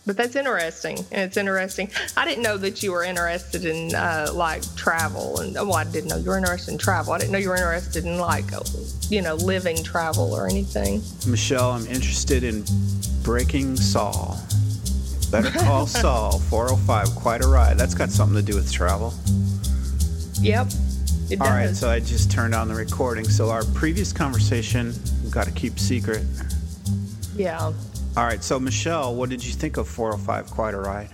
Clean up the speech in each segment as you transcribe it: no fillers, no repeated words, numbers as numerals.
But that's interesting. And it's interesting. I didn't know that you were interested in, like, travel. And, well, I didn't know you were interested in travel. I didn't know you were interested in, like, living travel or anything. Michelle, I'm interested in Breaking Saul. Better Call Saul, 405, quite a ride. That's got something to do with travel. Yep, it does. All right, so I just turned on the recording. So our previous conversation, we've got to keep secret. Yeah. All right, so Michelle, what did you think of 405, quite a ride?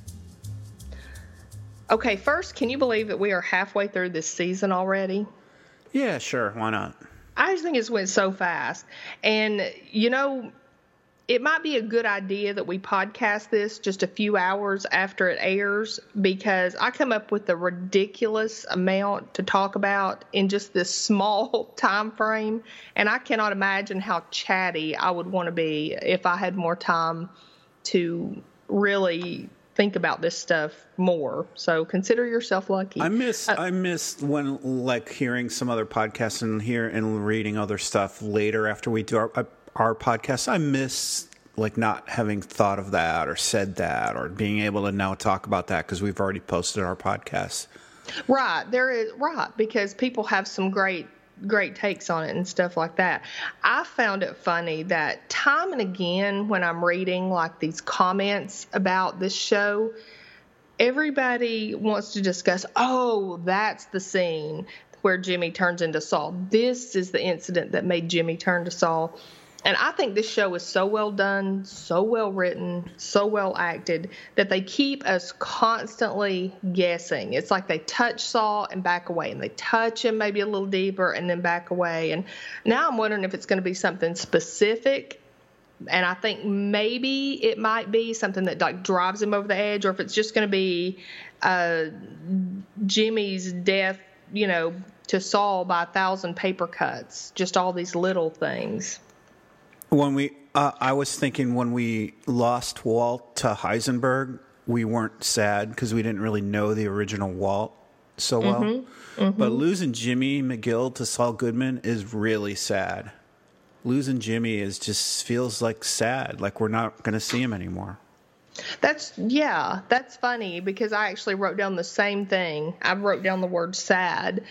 Okay, first, can you believe that we are halfway through this season already? Yeah, sure, why not? I just think it's went so fast. And, it might be a good idea that we podcast this just a few hours after it airs, because I come up with a ridiculous amount to talk about in just this small time frame, and I cannot imagine how chatty I would want to be if I had more time to really think about this stuff more. So consider yourself lucky. I miss when, like, hearing some other podcasts and reading other stuff later after we do our podcast. I miss, like, not having thought of that or said that or being able to now talk about that because we've already posted our podcast. Right. Because people have some great takes on it and stuff like that. I found it funny that time and again when I'm reading, like, these comments about this show, everybody wants to discuss, oh, that's the scene where Jimmy turns into Saul. This is the incident that made Jimmy turn to Saul. And I think this show is so well done, so well written, so well acted that they keep us constantly guessing. It's like they touch Saul and back away, and they touch him maybe a little deeper and then back away. And now I'm wondering if it's going to be something specific. And I think maybe it might be something that, like, drives him over the edge, or if it's just going to be Jimmy's death, to Saul by 1,000 paper cuts, just all these little things. I was thinking when we lost Walt to Heisenberg, we weren't sad because we didn't really know the original Walt so well. Mm-hmm. But losing Jimmy McGill to Saul Goodman is really sad. Losing Jimmy just feels like sad, like we're not going to see him anymore. That's funny because I actually wrote down the same thing. I wrote down the word sad.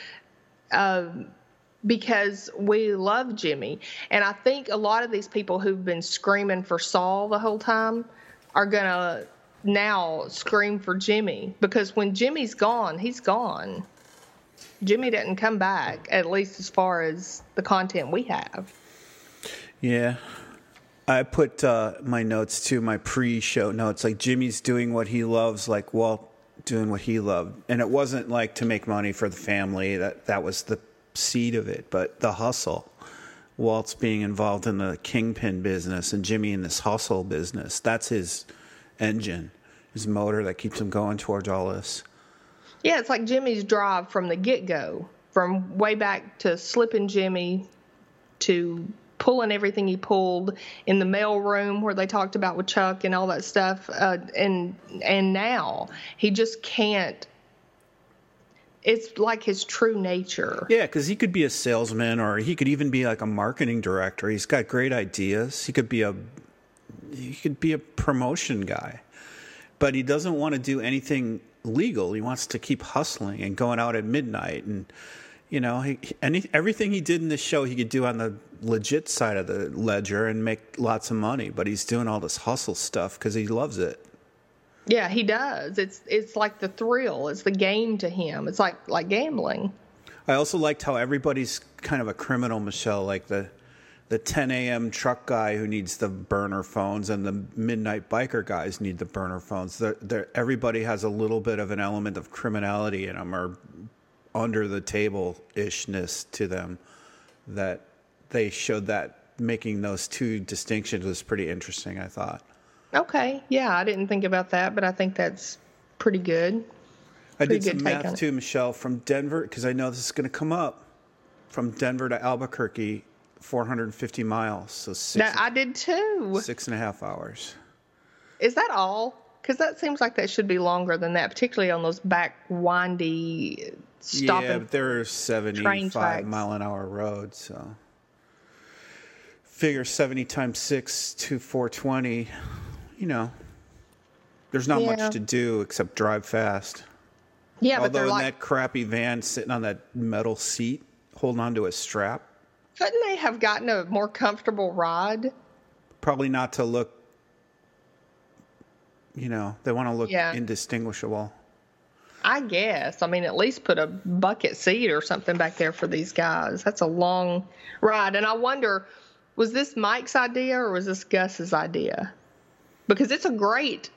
Because we love Jimmy. And I think a lot of these people who've been screaming for Saul the whole time are going to now scream for Jimmy. Because when Jimmy's gone, he's gone. Jimmy didn't come back, at least as far as the content we have. Yeah. I put my notes too, my pre-show notes, like Jimmy's doing what he loves, like Walt doing what he loved. And it wasn't like to make money for the family. That was the seed of it, but the hustle. Walt's being involved in the kingpin business and Jimmy in this hustle business. That's his engine, his motor that keeps him going towards all this. Yeah, it's like Jimmy's drive from the get-go, from way back to slipping Jimmy to pulling everything he pulled in the mail room where they talked about with Chuck and all that stuff. And now he just can't. It's like his true nature. Yeah, because he could be a salesman, or he could even be like a marketing director. He's got great ideas. He could be a promotion guy, but he doesn't want to do anything legal. He wants to keep hustling and going out at midnight, and everything he did in this show he could do on the legit side of the ledger and make lots of money. But he's doing all this hustle stuff because he loves it. Yeah, he does. It's like the thrill. It's the game to him. It's like gambling. I also liked how everybody's kind of a criminal, Michelle, like the 10 a.m. truck guy who needs the burner phones and the midnight biker guys need the burner phones. Everybody has a little bit of an element of criminality in them, or under the table-ishness to them, that they showed that making those two distinctions was pretty interesting, I thought. Okay, yeah, I didn't think about that, but I think that's pretty good. I did some math too, Michelle, from Denver, because I know this is going to come up. From Denver to Albuquerque, 450 miles. So I did too. 6.5 hours. Is that all? Because that seems like that should be longer than that, particularly on those back windy stopping. Yeah, but there are 75-mile-an-hour roads, so figure 70 times 6 to 420. There's not much to do except drive fast. Yeah, Although but they're in like, that crappy van sitting on that metal seat, holding onto a strap, couldn't they have gotten a more comfortable ride? probably not to look, they want to look Yeah. indistinguishable. I guess. I mean, at least put a bucket seat or something back there for these guys. That's a long ride. And I wonder, was this Mike's idea or was this Gus's idea? Because it's a great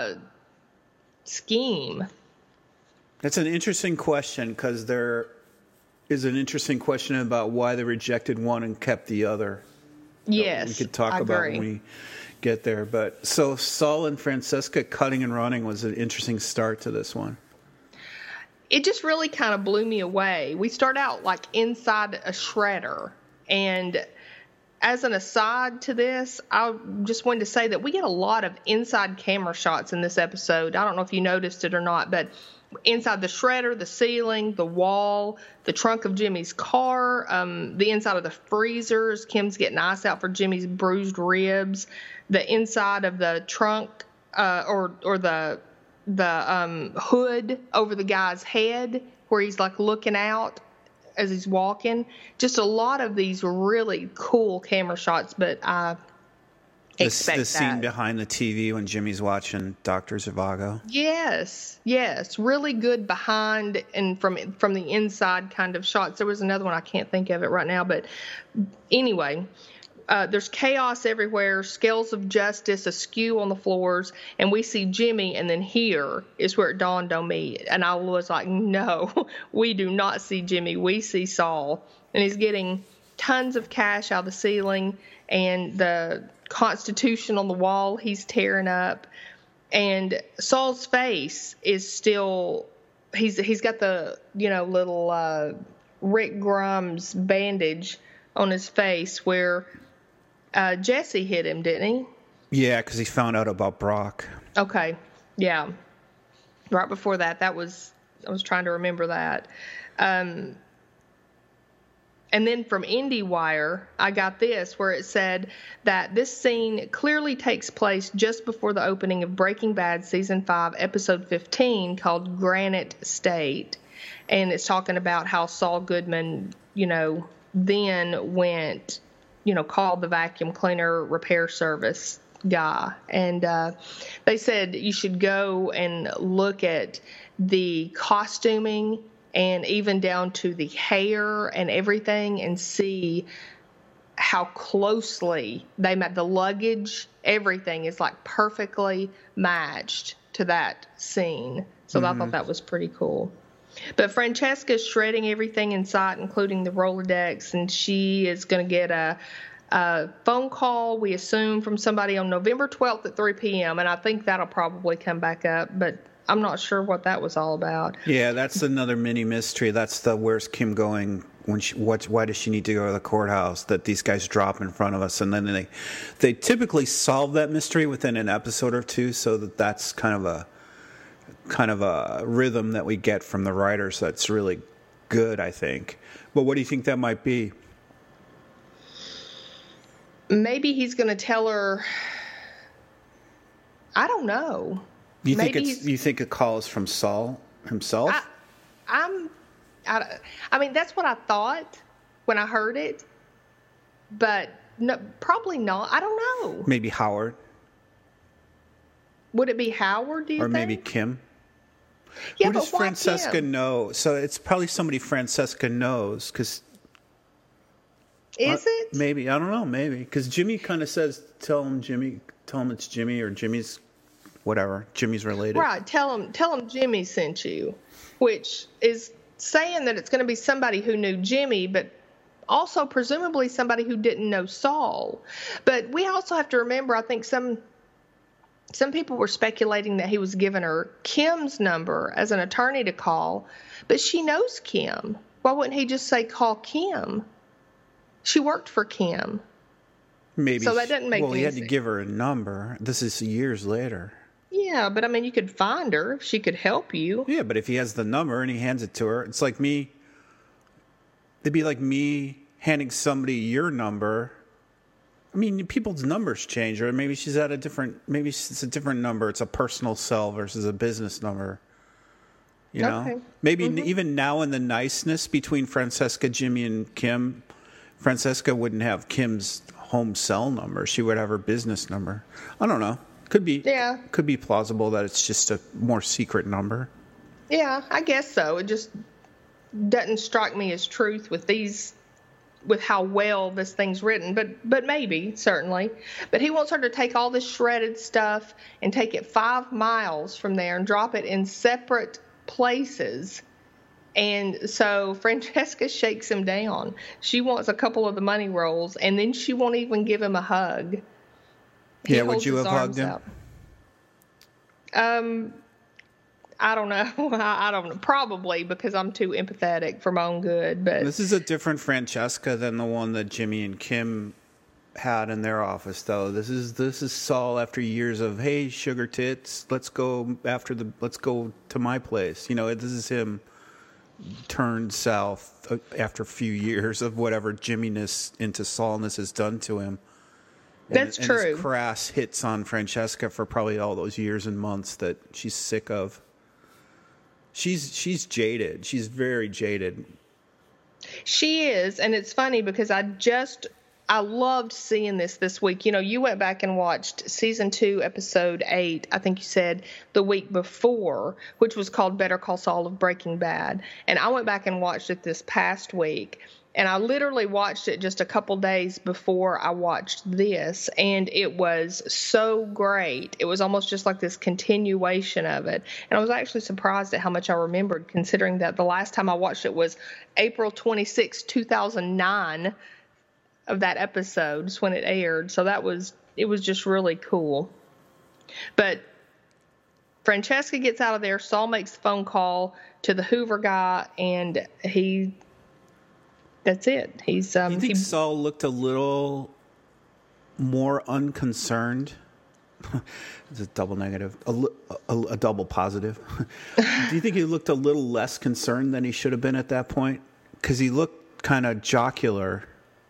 scheme. That's an interesting question because there is an interesting question about why they rejected one and kept the other. Yes, we could talk about when we get there. But so Saul and Francesca cutting and running was an interesting start to this one. It just really kind of blew me away. We start out like inside a shredder. And as an aside to this, I just wanted to say that we get a lot of inside camera shots in this episode. I don't know if you noticed it or not, but inside the shredder, the ceiling, the wall, the trunk of Jimmy's car, the inside of the freezers. Kim's getting ice out for Jimmy's bruised ribs. The inside of the trunk, or the hood over the guy's head, where he's like looking out as he's walking. Just a lot of these really cool camera shots, but I expect the scene behind the TV when Jimmy's watching Dr. Zhivago. Yes, really good behind and from the inside kind of shots. There was another one, I can't think of it right now, but anyway, there's chaos everywhere, scales of justice askew on the floors, and we see Jimmy, and then here is where it dawned on me, and I was like, no, we do not see Jimmy, we see Saul, and he's getting tons of cash out of the ceiling, and the Constitution on the wall he's tearing up, and Saul's face is still, he's got the little Rick Grimes bandage on his face where Jesse hit him, didn't he? Yeah, because he found out about Brock. Okay, yeah, right before that, I was trying to remember that. And then from IndieWire, I got this where it said that this scene clearly takes place just before the opening of Breaking Bad Season 5, Episode 15, called Granite State. And it's talking about how Saul Goodman, then went, called the vacuum cleaner repair service guy. And they said you should go and look at the costuming and even down to the hair and everything, and see how closely they met the luggage. Everything is like perfectly matched to that scene. So I thought that was pretty cool. But Francesca's shredding everything in sight, including the Rolodex, and she is going to get a phone call, we assume, from somebody on November 12th at 3 p.m., and I think that'll probably come back up, but I'm not sure what that was all about. Yeah, that's another mini mystery. That's the where's Kim going? Why does she need to go to the courthouse? That these guys drop in front of us, and then they typically solve that mystery within an episode or two. So that's kind of a rhythm that we get from the writers. That's really good, I think. But what do you think that might be? Maybe he's going to tell her. I don't know. You think a call is from Saul himself? I mean, that's what I thought when I heard it, but no, probably not. I don't know. Maybe Howard. Would it be Howard, do you think? Or maybe Kim? Yeah, Who but does Francesca Kim? know? So it's probably somebody Francesca knows, because... Is it? Maybe. I don't know. Maybe. Because Jimmy kind of says, tell him it's Jimmy, or Jimmy's... whatever, Jimmy's related. Right, tell him Jimmy sent you, which is saying that it's going to be somebody who knew Jimmy, but also presumably somebody who didn't know Saul. But we also have to remember, I think some people were speculating that he was giving her Kim's number as an attorney to call, but she knows Kim. Why wouldn't he just say call Kim? She worked for Kim. Maybe. So that doesn't make any sense. Well, he had to give her a number. This is years later. Yeah, but I mean, you could find her. She could help you. Yeah, but if he has the number and he hands it to her, it's like me. It'd be like me handing somebody your number I mean, people's numbers change, or maybe she's at maybe it's a different number. It's a personal cell versus a business number. You know? Okay. Maybe even now in the niceness between Francesca, Jimmy, and Kim, Francesca wouldn't have Kim's home cell number. She would have her business number. I don't know. Could be plausible that it's just a more secret number. Yeah, I guess so. It just doesn't strike me as truth with how well this thing's written, but maybe, certainly. But he wants her to take all this shredded stuff and take it 5 miles from there and drop it in separate places. And so Francesca shakes him down. She wants a couple of the money rolls, and then she won't even give him a hug. Would you have hugged him? I don't know. I don't know. Probably, because I'm too empathetic for my own good. But this is a different Francesca than the one that Jimmy and Kim had in their office, though. This is Saul after years of, hey, sugar tits, let's go to my place. You know, this is him turned south after a few years of whatever Jimmy-ness into Saulness has done to him. That's true. And his crass hits on Francesca for probably all those years and months that she's sick of. She's jaded. She's very jaded. She is, and it's funny because I loved seeing this week. You know, you went back and watched season 2, episode 8, I think you said, the week before, which was called Better Call Saul of Breaking Bad. And I went back and watched it this past week. And I literally watched it just a couple days before I watched this, and it was so great. It was almost just like this continuation of it. And I was actually surprised at how much I remembered, considering that the last time I watched it was April 26, 2009 of that episode, is when it aired. So it was just really cool. But Francesca gets out of there. Saul makes the phone call to the Hoover guy, and that's it. Do you think Saul looked a little more unconcerned? It's a double negative, a double positive. Do you think he looked a little less concerned than he should have been at that point? Because he looked kind of jocular.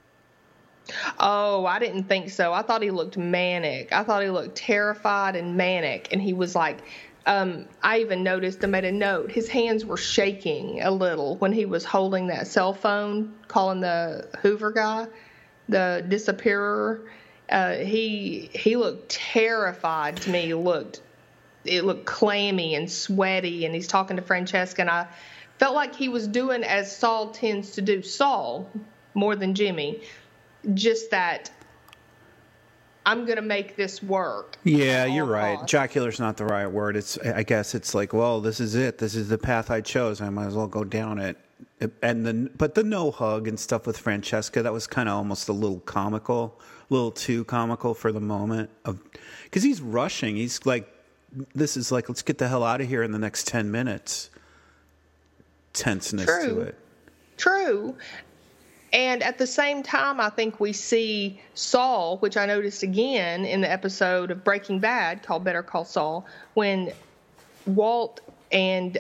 Oh, I didn't think so. I thought he looked manic. I thought he looked terrified and manic. And he was like, I even noticed, I made a note, his hands were shaking a little when he was holding that cell phone, calling the Hoover guy, the disappearer. He looked terrified to me. It looked clammy and sweaty, and he's talking to Francesca, and I felt like he was doing as Saul tends to do, Saul, more than Jimmy, just that I'm going to make this work. Yeah, you're right. Jocular's not the right word. I guess it's like, well, this is it. This is the path I chose. I might as well go down it. But the no hug and stuff with Francesca, that was kind of almost a little comical, a little too comical for the moment. Because he's rushing. He's like, this is like, let's get the hell out of here in the next 10 minutes. Tenseness to it. True. And at the same time, I think we see Saul, which I noticed again in the episode of Breaking Bad called Better Call Saul, when Walt and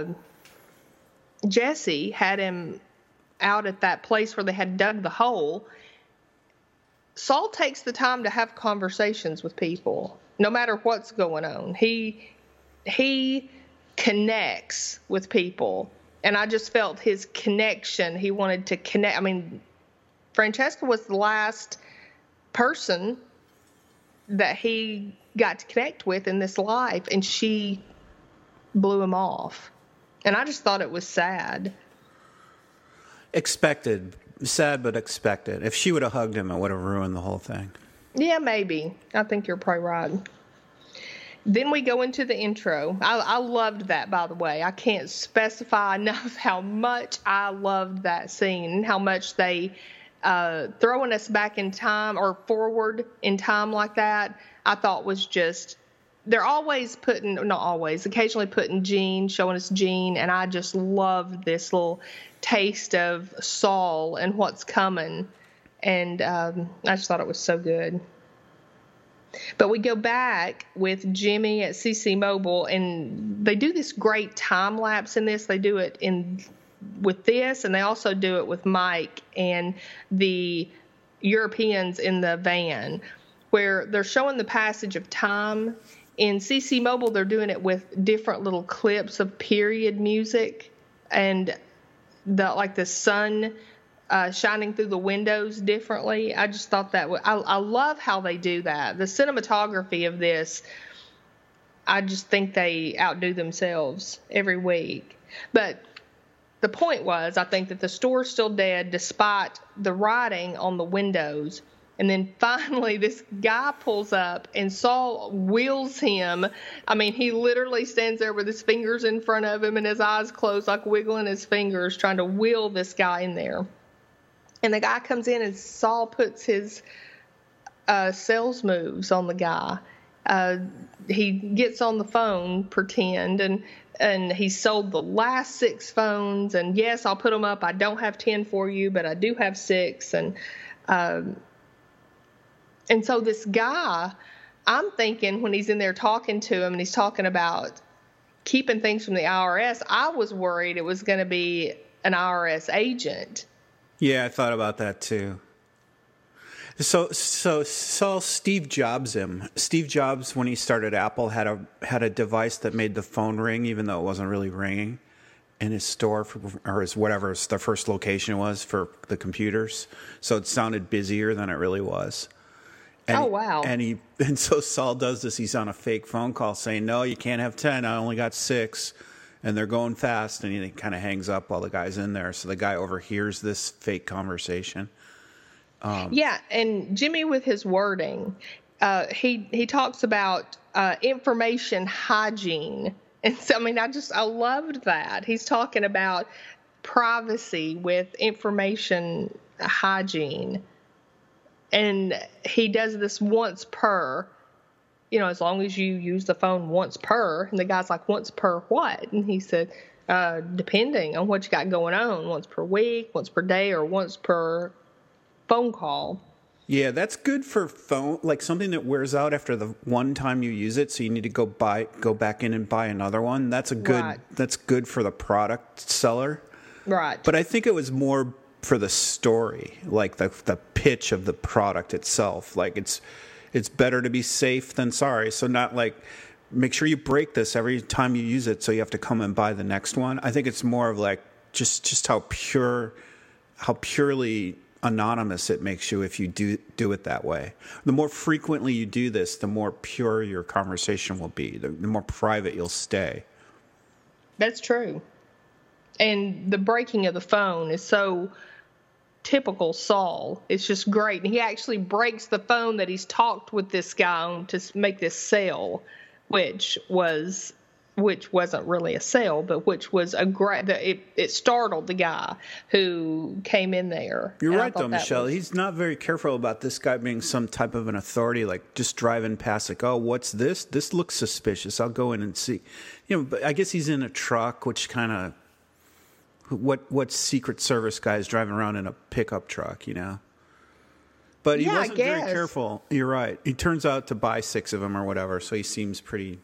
Jesse had him out at that place where they had dug the hole. Saul takes the time to have conversations with people, no matter what's going on. He connects with people. And I just felt his connection. He wanted to connect. I mean, Francesca was the last person that he got to connect with in this life, and she blew him off. And I just thought it was sad. Expected. Sad, but expected. If she would have hugged him, it would have ruined the whole thing. Yeah, maybe. I think you're probably right. Then we go into the intro. I loved that, by the way. I can't specify enough how much I loved that scene, how much they throwing us back in time or forward in time like that, I thought was just, they're always putting, not always, occasionally putting Gene, showing us Gene, and I just love this little taste of Saul and what's coming. And I just thought it was so good. But we go back with Jimmy at CC Mobile, and they do this great time lapse in this. They do it with this, and they also do it with Mike and the Europeans in the van, where they're showing the passage of time. In CC Mobile, they're doing it with different little clips of period music and the sun shining through the windows differently. I just thought that I love how they do that. The cinematography of this, I just think they outdo themselves every week. But the point was, I think that the store's still dead despite the writing on the windows. And then finally, this guy pulls up and Saul wheels him. I mean, he literally stands there with his fingers in front of him and his eyes closed, like wiggling his fingers, trying to wheel this guy in there. And the guy comes in and Saul puts his sales moves on the guy. He gets on the phone, pretend, and he sold the last 6 phones. And yes, I'll put them up. I don't have 10 for you, but I do have 6. And so this guy, I'm thinking when he's in there talking to him and he's talking about keeping things from the IRS, I was worried it was going to be an IRS agent. Yeah, I thought about that too. So Saul Steve Jobs him. Steve Jobs, when he started Apple, had a device that made the phone ring, even though it wasn't really ringing, in his store or his whatever the first location was for the computers. So it sounded busier than it really was. And, wow! And so Saul does this. He's on a fake phone call saying, "No, you can't have 10. I only got 6." And they're going fast, and he kind of hangs up while the guy's in there. So the guy overhears this fake conversation. Yeah, and Jimmy with his wording, he talks about information hygiene. And so, I mean, I loved that. He's talking about privacy with information hygiene. And he does this once per, as long as you use the phone once per. And the guy's like, once per what? And he said, depending on what you got going on, once per week, once per day, or once per phone call. Yeah, that's good for phone, like something that wears out after the one time you use it. So you need to go back in and buy another one. That's good for the product seller. Right. But I think it was more for the story, like the pitch of the product itself. Like it's better to be safe than sorry. So not like make sure you break this every time you use it, so you have to come and buy the next one. I think it's more of like just how purely anonymous it makes you if you do it that way. The more frequently you do this, the more pure your conversation will be. The more private you'll stay. That's true. And the breaking of the phone is so typical Saul. It's just great. And he actually breaks the phone that he's talked with this guy on to make this sale, which wasn't really a sale, but which was a great. It startled the guy who came in there. You're right, though, Michelle. He's not very careful about this guy being some type of an authority, like just driving past, like, oh, what's this? This looks suspicious. I'll go in and see. But I guess he's in a truck, which kind of what Secret Service guy is driving around in a pickup truck, But he wasn't very careful. You're right. He turns out to buy 6 of them or whatever, so he seems pretty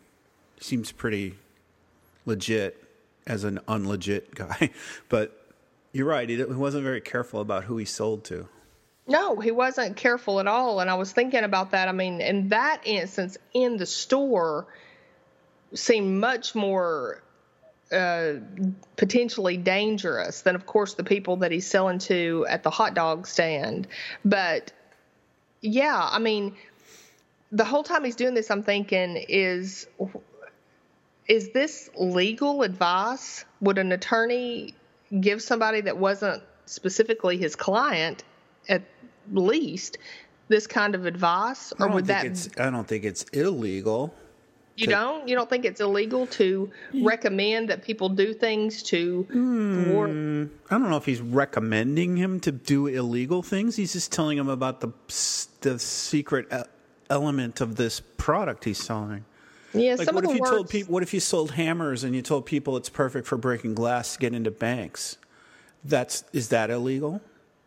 legit as an unlegit guy. But you're right. He wasn't very careful about who he sold to. No, he wasn't careful at all. And I was thinking about that. I mean, in that instance, in the store seemed much more potentially dangerous than, of course, the people that he's selling to at the hot dog stand. But, yeah, I mean, the whole time he's doing this, I'm thinking, is this legal advice? Would an attorney give somebody that wasn't specifically his client, at least, this kind of advice? Or would that? I don't think it's illegal. You don't? You don't think it's illegal to recommend that people do things to thwart? I don't know if he's recommending him to do illegal things. He's just telling him about the secret element of this product he's selling. Yeah, like, what if you sold hammers and you told people it's perfect for breaking glass to get into banks? Is that illegal?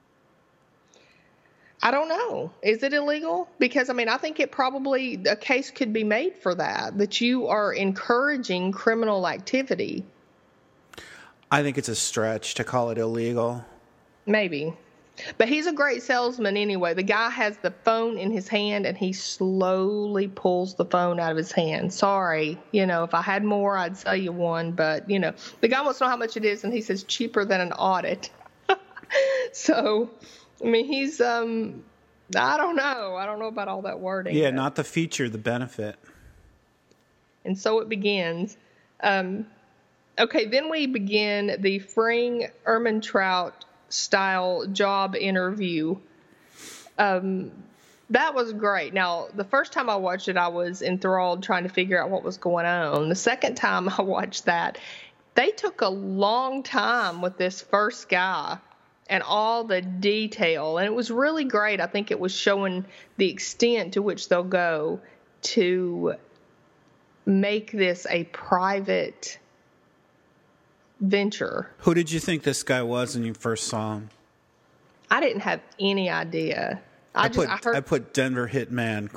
I don't know. Is it illegal? Because, I mean, I think a case could be made for that you are encouraging criminal activity. I think it's a stretch to call it illegal. Maybe. But he's a great salesman anyway. The guy has the phone in his hand and he slowly pulls the phone out of his hand. Sorry, if I had more, I'd sell you one. But, the guy wants to know how much it is and he says cheaper than an audit. So, I mean, he's, I don't know. I don't know about all that wording. Yeah, not the feature, the benefit. And so it begins. Okay, then we begin the Fring Ehrmantraut style job interview. That was great. Now, the first time I watched it, I was enthralled trying to figure out what was going on. The second time I watched that, they took a long time with this first guy and all the detail, and it was really great. I think it was showing the extent to which they'll go to make this a private venture. Who did you think this guy was when you first saw him? I didn't have any idea. I put Denver Hitman ?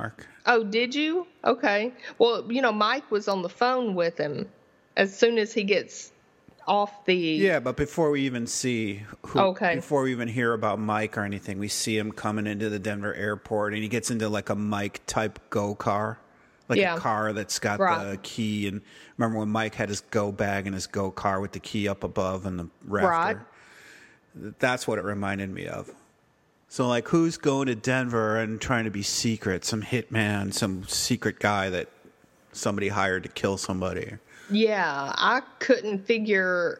Oh, did you? Okay. Well, Mike was on the phone with him as soon as he gets off the... Yeah, but before we even see before we even hear about Mike or anything, we see him coming into the Denver airport and he gets into like a Mike type go car. Like a car that's got the key. And remember when Mike had his go bag and his go car with the key up above and the rafter? Right. That's what it reminded me of. So, like, who's going to Denver and trying to be secret? Some hitman, some secret guy that somebody hired to kill somebody. Yeah, I couldn't figure...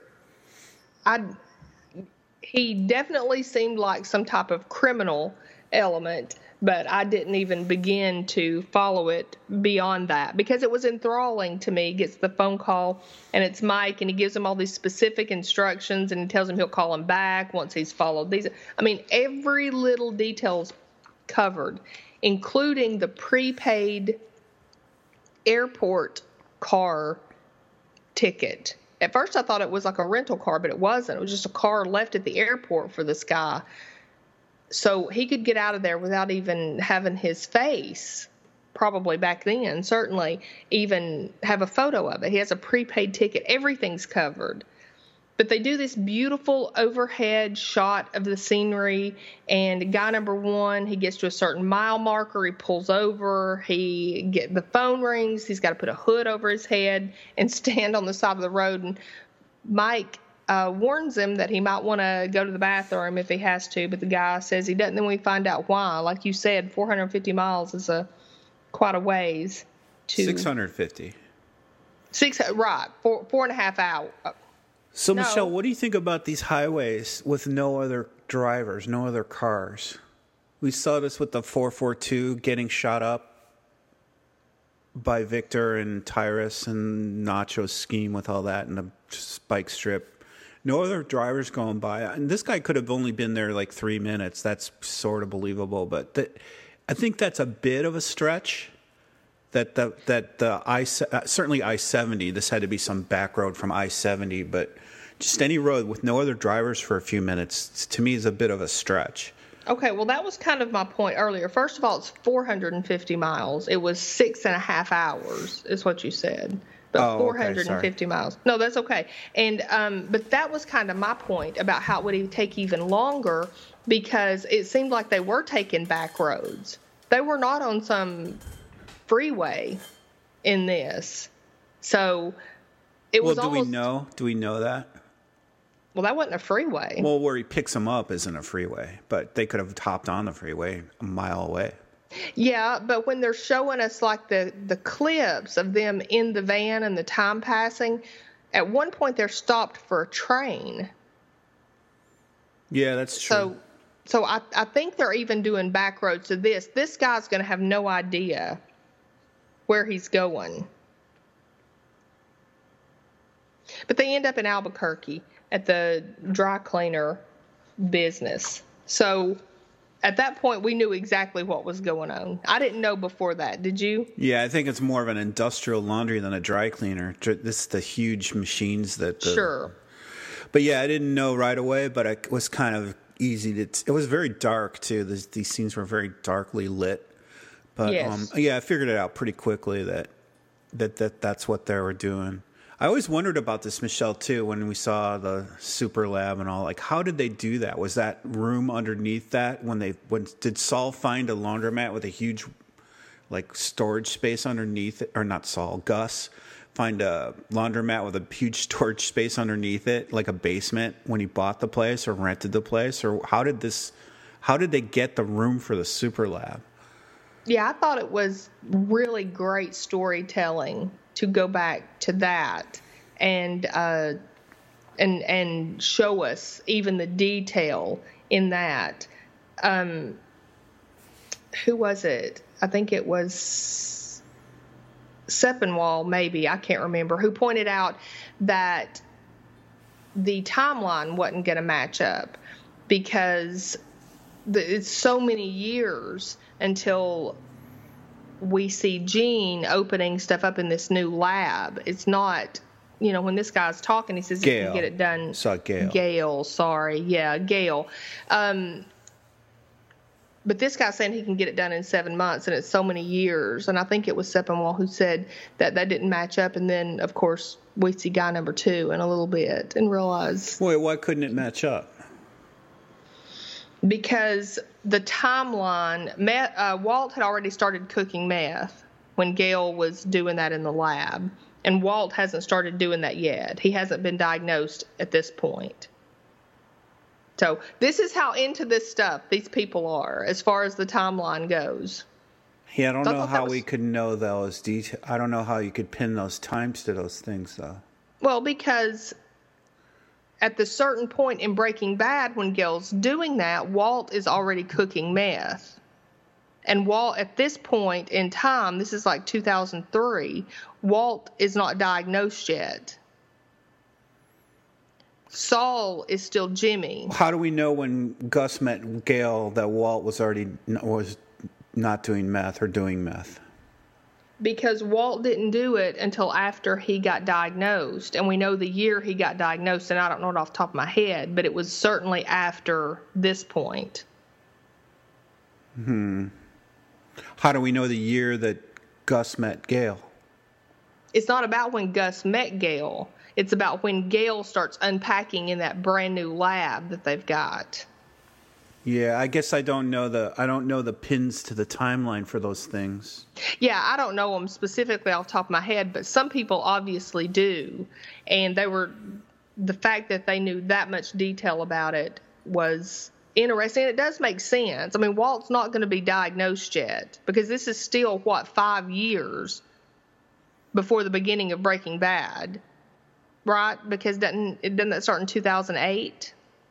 He definitely seemed like some type of criminal element, but I didn't even begin to follow it beyond that because it was enthralling to me. He gets the phone call and it's Mike and he gives him all these specific instructions and he tells him he'll call him back once he's followed these. I mean, every little detail's covered, including the prepaid airport car ticket. At first I thought it was like a rental car, but it wasn't. It was just a car left at the airport for this guy. So he could get out of there without even having his face, probably back then, certainly, even have a photo of it. He has a prepaid ticket. Everything's covered. But they do this beautiful overhead shot of the scenery, and guy number one, he gets to a certain mile marker, he pulls over, the phone rings, he's got to put a hood over his head and stand on the side of the road, and Mike warns him that he might want to go to the bathroom if he has to, but the guy says he doesn't. Then we find out why. Like you said, 450 miles is quite a ways. 650. Right, 4.5 hours. So, no. Michelle, what do you think about these highways with no other drivers, no other cars? We saw this with the 442 getting shot up by Victor and Tyrus and Nacho's scheme with all that and the spike strip. No other drivers going by. And this guy could have only been there like 3 minutes. That's sort of believable. But I think that's a bit of a stretch. Certainly I-70, this had to be some back road from I-70. But just any road with no other drivers for a few minutes, to me, is a bit of a stretch. Okay, well, that was kind of my point earlier. First of all, it's 450 miles. It was 6.5 hours, is what you said. But 450 miles. No, that's okay. And but that was kind of my point about how it would take even longer because it seemed like they were taking back roads. They were not on some freeway in this. So it was almost... Do we know that? Well, that wasn't a freeway. Well, where he picks them up isn't a freeway, but they could have hopped on the freeway a mile away. Yeah, but when they're showing us like the clips of them in the van and the time passing, at one point they're stopped for a train. Yeah, that's true. So I think they're even doing back roads to this. This guy's going to have no idea where he's going. But they end up in Albuquerque at the dry cleaner business. So at that point, we knew exactly what was going on. I didn't know before that. Did you? Yeah, I think it's more of an industrial laundry than a dry cleaner. This is the huge machines that... Sure. But yeah, I didn't know right away, but it was kind of easy to... It was very dark, too. These scenes were very darkly lit. But yes. Yeah, I figured it out pretty quickly that that's what they were doing. I always wondered about this, Michelle, too, when we saw the Super Lab and all. Like, how did they do that? Was that room underneath that when did Saul find a laundromat with a huge, like, storage space underneath it? Or not Saul, Gus find a laundromat with a huge storage space underneath it, like a basement, when he bought the place or rented the place? Or how did they get the room for the Super Lab? Yeah, I thought it was really great storytelling to go back to that and show us even the detail in that. Who was it? I think it was Sepinwall, maybe. I can't remember. Who pointed out that the timeline wasn't going to match up because it's so many years until we see Gene opening stuff up in this new lab. It's not, when this guy's talking, he says he can get it done. Gail, sorry. Yeah, Gail. But this guy's saying he can get it done in 7 months, and it's so many years. And I think it was Sepinwall who said that didn't match up. And then, of course, we see guy number 2 in a little bit and realize. Wait, why couldn't it match up? Because the timeline, Walt had already started cooking meth when Gail was doing that in the lab. And Walt hasn't started doing that yet. He hasn't been diagnosed at this point. So this is how into this stuff these people are as far as the timeline goes. Yeah, I don't know how we could know those details. I don't know how you could pin those times to those things, though. Well, because at the certain point in Breaking Bad, when Gail's doing that, Walt is already cooking meth. And Walt, at this point in time, this is like 2003, Walt is not diagnosed yet. Saul is still Jimmy. How do we know when Gus met Gail that Walt was not doing meth or doing meth? Because Walt didn't do it until after he got diagnosed. And we know the year he got diagnosed, and I don't know it off the top of my head, but it was certainly after this point. How do we know the year that Gus met Gail? It's not about when Gus met Gail. It's about when Gail starts unpacking in that brand new lab that they've got. Yeah, I guess I don't know the pins to the timeline for those things. Yeah, I don't know them specifically off the top of my head, but some people obviously do. And the fact that they knew that much detail about it was interesting. It does make sense. I mean, Walt's not going to be diagnosed yet because this is still, 5 years before the beginning of Breaking Bad, right? Because doesn't that start in 2008?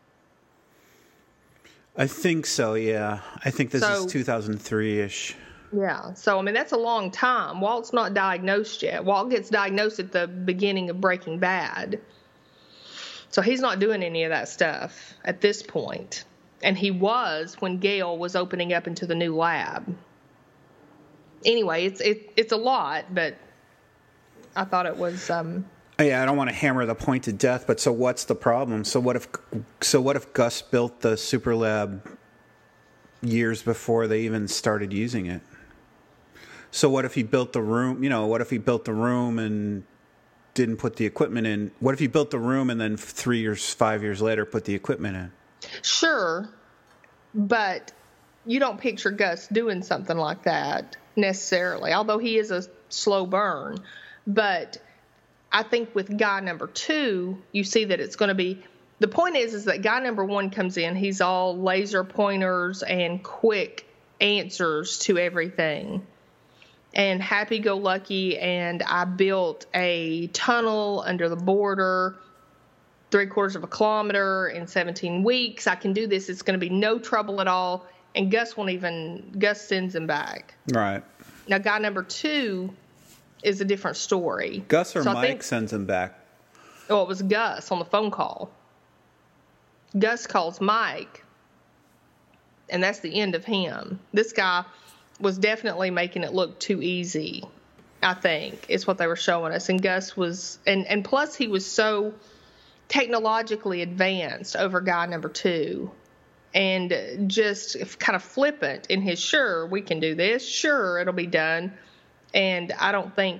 I think so, yeah. I think this is 2003-ish. Yeah. So, I mean, that's a long time. Walt's not diagnosed yet. Walt gets diagnosed at the beginning of Breaking Bad. So he's not doing any of that stuff at this point. And he was when Gail was opening up into the new lab. Anyway, it's a lot, but I thought it was... Yeah, I don't want to hammer the point to death, but so what's the problem? So what if Gus built the Super Lab years before they even started using it? So what if he built the room? What if he built the room and didn't put the equipment in? What if he built the room and then 5 years later put the equipment in? Sure, but you don't picture Gus doing something like that necessarily, although he is a slow burn. But I think with guy number 2, you see that it's going to be, the point is that guy number 1 comes in, he's all laser pointers and quick answers to everything and happy-go-lucky, and I built a tunnel under the border 3/4 of a kilometer in 17 weeks. I can do this. It's going to be no trouble at all. And Gus sends him back. Right. Now, guy number 2 is a different story. Gus or Mike sends him back? Oh, it was Gus on the phone call. Gus calls Mike, and that's the end of him. This guy was definitely making it look too easy, I think, is what they were showing us. And Gus was, and plus he was so technologically advanced over guy number 2 and just kind of flippant in his, sure, we can do this. Sure, it'll be done. And I don't think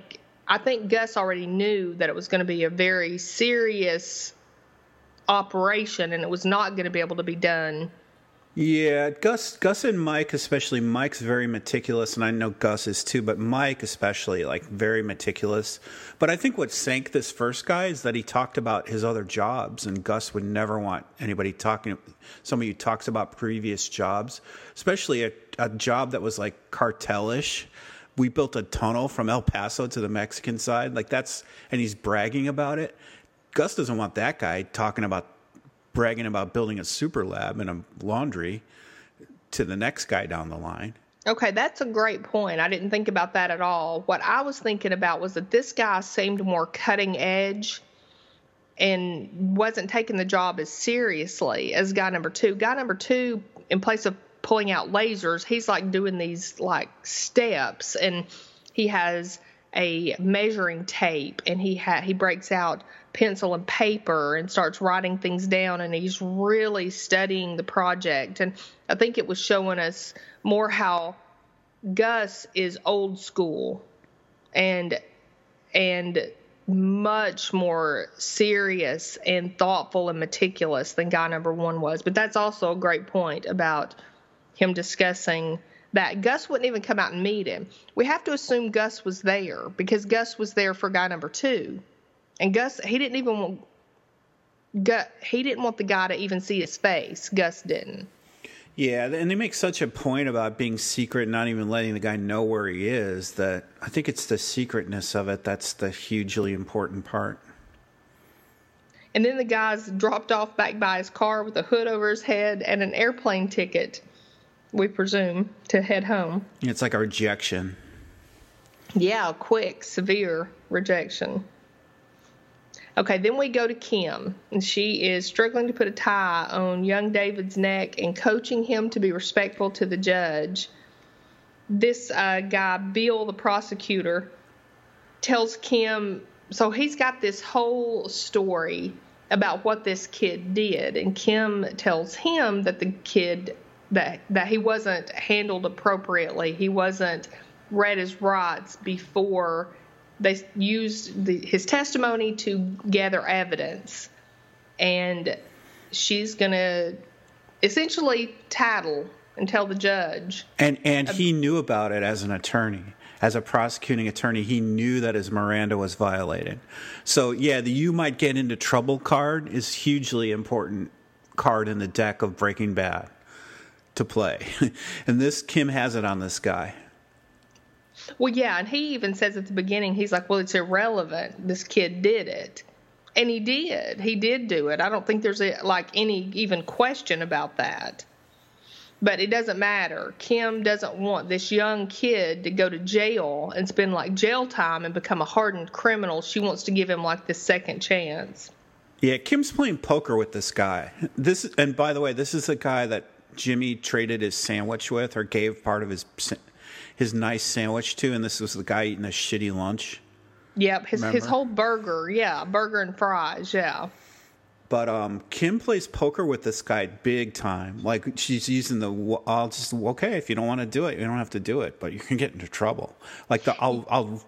I think Gus already knew that it was going to be a very serious operation and it was not going to be able to be done. Yeah, Gus and Mike, especially Mike's very meticulous, and I know Gus is too, but Mike especially, like, very meticulous. But I think what sank this first guy is that he talked about his other jobs, and Gus would never want anybody somebody who talks about previous jobs, especially a job that was like cartelish. We built a tunnel from El Paso to the Mexican side, and he's bragging about it. Gus doesn't want that guy bragging about building a super lab and a laundry to the next guy down the line. Okay, that's a great point. I didn't think about that at all. What I was thinking about was that this guy seemed more cutting edge and wasn't taking the job as seriously as guy number two. Guy number two, in place of pulling out lasers, he's like doing these like steps, and he has a measuring tape, and he breaks out pencil and paper and starts writing things down, and he's really studying the project. And I think it was showing us more how Gus is old school and much more serious and thoughtful and meticulous than guy number one was. But that's also a great point about him discussing that. Gus wouldn't even come out and meet him. We have to assume Gus was there because Gus was there for guy number two. And Gus, he didn't want the guy to even see his face. Gus didn't. Yeah, and they make such a point about being secret and not even letting the guy know where he is that I think it's the secretness of it that's the hugely important part. And then the guy's dropped off back by his car with a hood over his head and an airplane ticket, we presume, to head home. It's like a rejection. Yeah, quick, severe rejection. Okay, then we go to Kim, and she is struggling to put a tie on young David's neck and coaching him to be respectful to the judge. This guy, Bill, the prosecutor, tells Kim, so he's got this whole story about what this kid did, and Kim tells him that the kid, that he wasn't handled appropriately, he wasn't read his rights before they used his testimony to gather evidence, and she's going to essentially tattle and tell the judge. And he knew about it as an attorney. As a prosecuting attorney, he knew that his Miranda was violated. So, yeah, the "you might get into trouble" card is hugely important card in the deck of Breaking Bad to play. And Kim has it on this guy. Well, yeah, and he even says at the beginning, he's like, well, it's irrelevant. This kid did it. And he did. He did do it. I don't think there's any even question about that. But it doesn't matter. Kim doesn't want this young kid to go to jail and spend like jail time and become a hardened criminal. She wants to give him like this second chance. Yeah, Kim's playing poker with this guy. And by the way, this is the guy that Jimmy traded his sandwich with, or gave part of his nice sandwich to, and this was the guy eating a shitty lunch. Yep, his whole burger, yeah, burger and fries, yeah. But Kim plays poker with this guy big time. Like, she's using okay, if you don't want to do it, you don't have to do it, but you can get into trouble. Like, I'll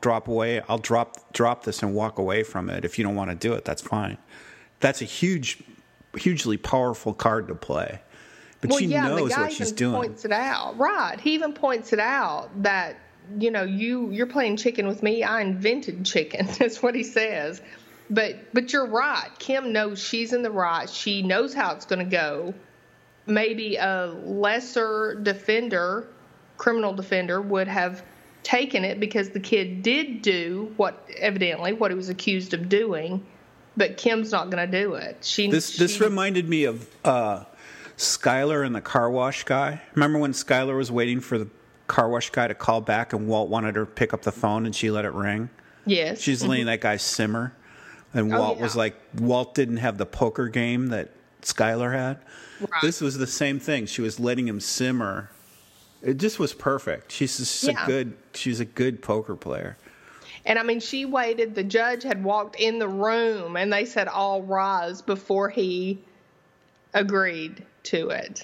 drop this and walk away from it. If you don't want to do it, that's fine. That's a hugely powerful card to play. But she knows what she's doing. The guy even points it out. Right. He even points it out that, you're playing chicken with me. I invented chicken. That's what he says. But you're right. Kim knows she's in the right. She knows how it's going to go. Maybe a lesser criminal defender, would have taken it because the kid did do what he was accused of doing. But Kim's not going to do it. This reminded me of Skyler and the car wash guy. Remember when Skyler was waiting for the car wash guy to call back and Walt wanted her to pick up the phone and she let it ring? Yes. She's letting that guy simmer. And Walt didn't have the poker game that Skyler had. Right. This was the same thing. She was letting him simmer. It just was perfect. She's a good poker player. And I mean, she waited. The judge had walked in the room and they said all rise before he agreed to it.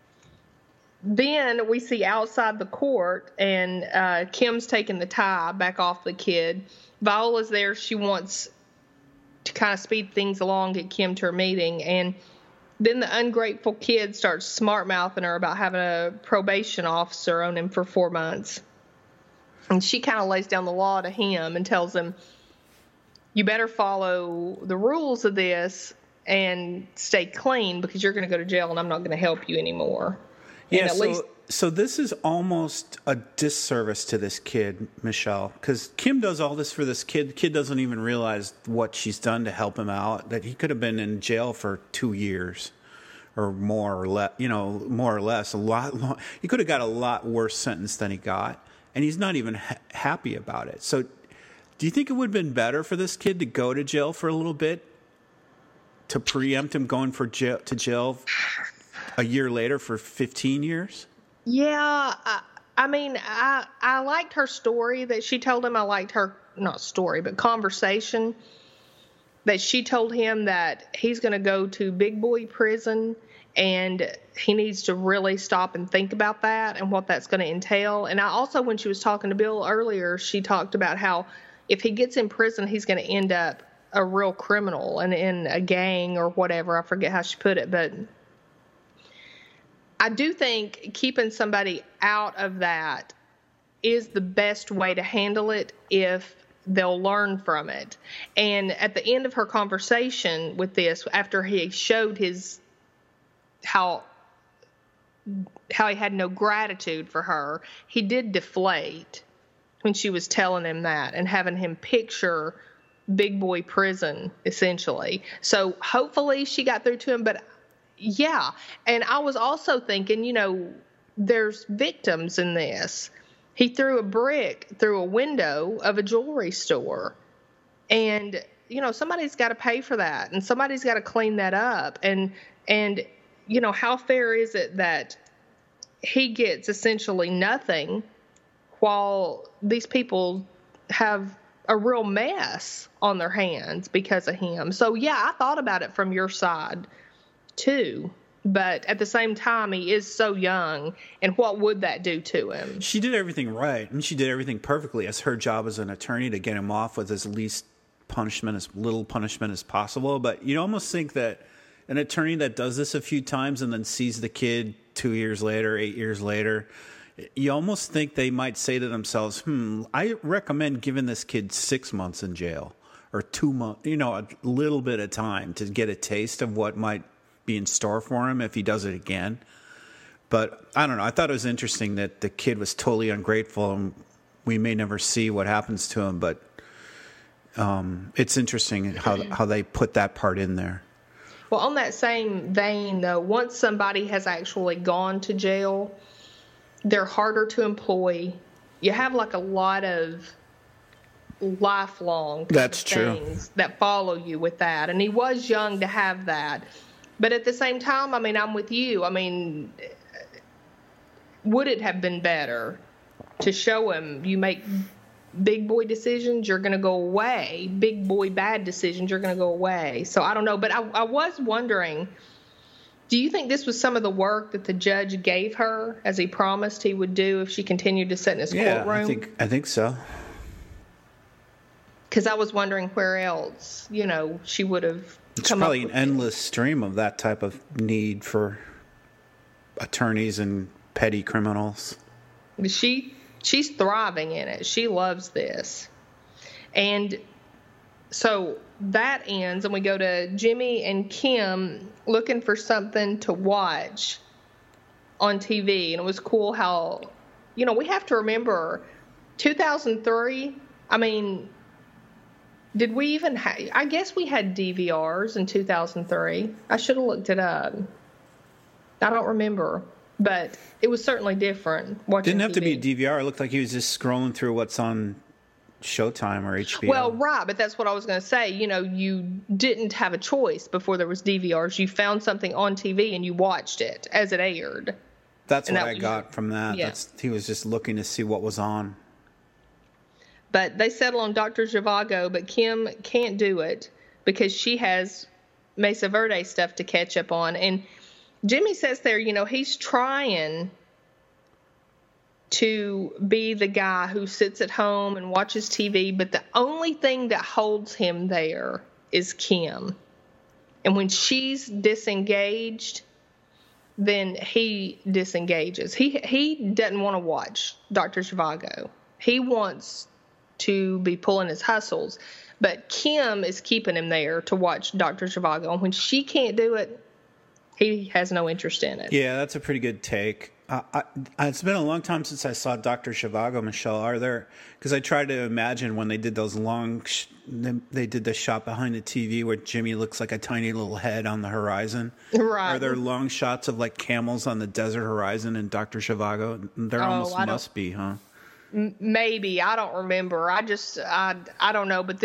Then we see outside the court, and Kim's taking the tie back off the kid, Viola's there. She wants to kind of speed things along, get Kim to her meeting. And then the ungrateful kid starts smart-mouthing her about having a probation officer on him for 4 months. And she kind of lays down the law to him and tells him, you better follow the rules of this and stay clean because you're going to go to jail and I'm not going to help you anymore. Yeah, so this is almost a disservice to this kid, Michelle, because Kim does all this for this kid. The kid doesn't even realize what she's done to help him out, that he could have been in jail for 2 years or more or less, more or less, a lot long. He could have got a lot worse sentence than he got, and he's not even happy about it. So do you think it would have been better for this kid to go to jail for a little bit to preempt him going to jail a year later for 15 years? Yeah, I mean, I liked her story that she told him. I liked her, not story, but conversation that she told him that he's going to go to big boy prison and he needs to really stop and think about that and what that's going to entail. And I also, when she was talking to Bill earlier, she talked about how if he gets in prison, he's going to end up a real criminal and in a gang or whatever. I forget how she put it, but I do think keeping somebody out of that is the best way to handle it if they'll learn from it. And at the end of her conversation with this, after he showed how he had no gratitude for her, he did deflate when she was telling him that and having him picture big boy prison, essentially. So hopefully she got through to him, but yeah. And I was also thinking, there's victims in this. He threw a brick through a window of a jewelry store. And, somebody's got to pay for that. And somebody's got to clean that up. And how fair is it that he gets essentially nothing while these people have a real mess on their hands because of him? So, yeah, I thought about it from your side too, but at the same time he is so young, and what would that do to him? She did everything right, and she did everything perfectly. It's her job as an attorney to get him off with as little punishment as possible. But you almost think that an attorney that does this a few times and then sees the kid 2 years later, 8 years later, you almost think they might say to themselves, I recommend giving this kid 6 months in jail or 2 months, a little bit of time to get a taste of what might be in store for him if he does it again. But I don't know. I thought it was interesting that the kid was totally ungrateful, and we may never see what happens to him, but it's interesting how they put that part in there. Well, on that same vein, though, once somebody has actually gone to jail, they're harder to employ. You have like a lot of lifelong things that follow you with that. And he was young to have that. But at the same time, I'm with you. Would it have been better to show him you make big boy decisions, you're going to go away. Big boy bad decisions, you're going to go away. So I don't know. But I was wondering, do you think this was some of the work that the judge gave her, as he promised he would do if she continued to sit in his courtroom? I think so. Because I was wondering where else, she would have. It's probably an endless stream of that type of need for attorneys and petty criminals. She's thriving in it. She loves this. And so that ends, and we go to Jimmy and Kim looking for something to watch on TV. And it was cool how, we have to remember 2003, did we even I guess we had DVRs in 2003. I should have looked it up. I don't remember, but it was certainly different watching Didn't have TV. to be a DVR. It looked like he was just scrolling through what's on Showtime or HBO. Well, right, but that's what I was going to say. You didn't have a choice before there was DVRs. You found something on TV and you watched it as it aired. That's what I got from that. Yeah. He was just looking to see what was on. But they settle on Dr. Zhivago, but Kim can't do it because she has Mesa Verde stuff to catch up on. And Jimmy says there, he's trying to be the guy who sits at home and watches TV, but the only thing that holds him there is Kim. And when she's disengaged, then he disengages. He doesn't want to watch Dr. Zhivago. He wants to be pulling his hustles, but Kim is keeping him there to watch Dr. Zhivago. And when she can't do it, he has no interest in it. Yeah, that's a pretty good take. It's been a long time since I saw Dr. Zhivago, Michelle. Are there, because I tried to imagine when they did those long, they did the shot behind the TV where Jimmy looks like a tiny little head on the horizon. Right. Are there long shots of like camels on the desert horizon in Dr. Zhivago? There almost must be, huh? Maybe. I don't remember. I don't know. But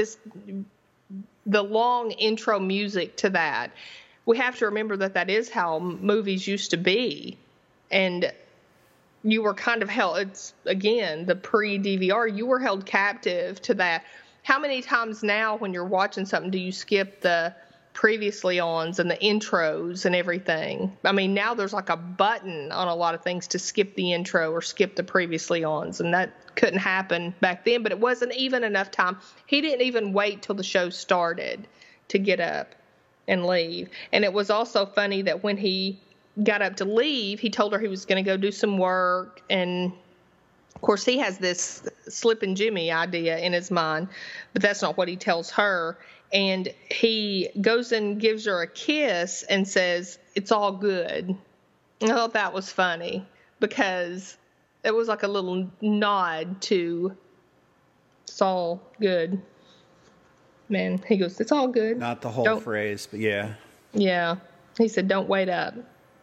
the long intro music to that, we have to remember that is how movies used to be. And you were kind of held, it's again, the pre-DVR, you were held captive to that. How many times now when you're watching something do you skip the previously ons and the intros and everything? I mean, now there's like a button on a lot of things to skip the intro or skip the previously ons, and that couldn't happen back then, but it wasn't even enough time. He didn't even wait till the show started to get up and leave. And it was also funny that when he got up to leave, he told her he was going to go do some work. And of course, he has this Slippin' Jimmy idea in his mind, but that's not what he tells her. And he goes and gives her a kiss and says, "It's all good." I thought that was funny because it was like a little nod to "it's all good." Man, he goes, "It's all good." Not the whole phrase, but yeah. Yeah. He said, "Don't wait up."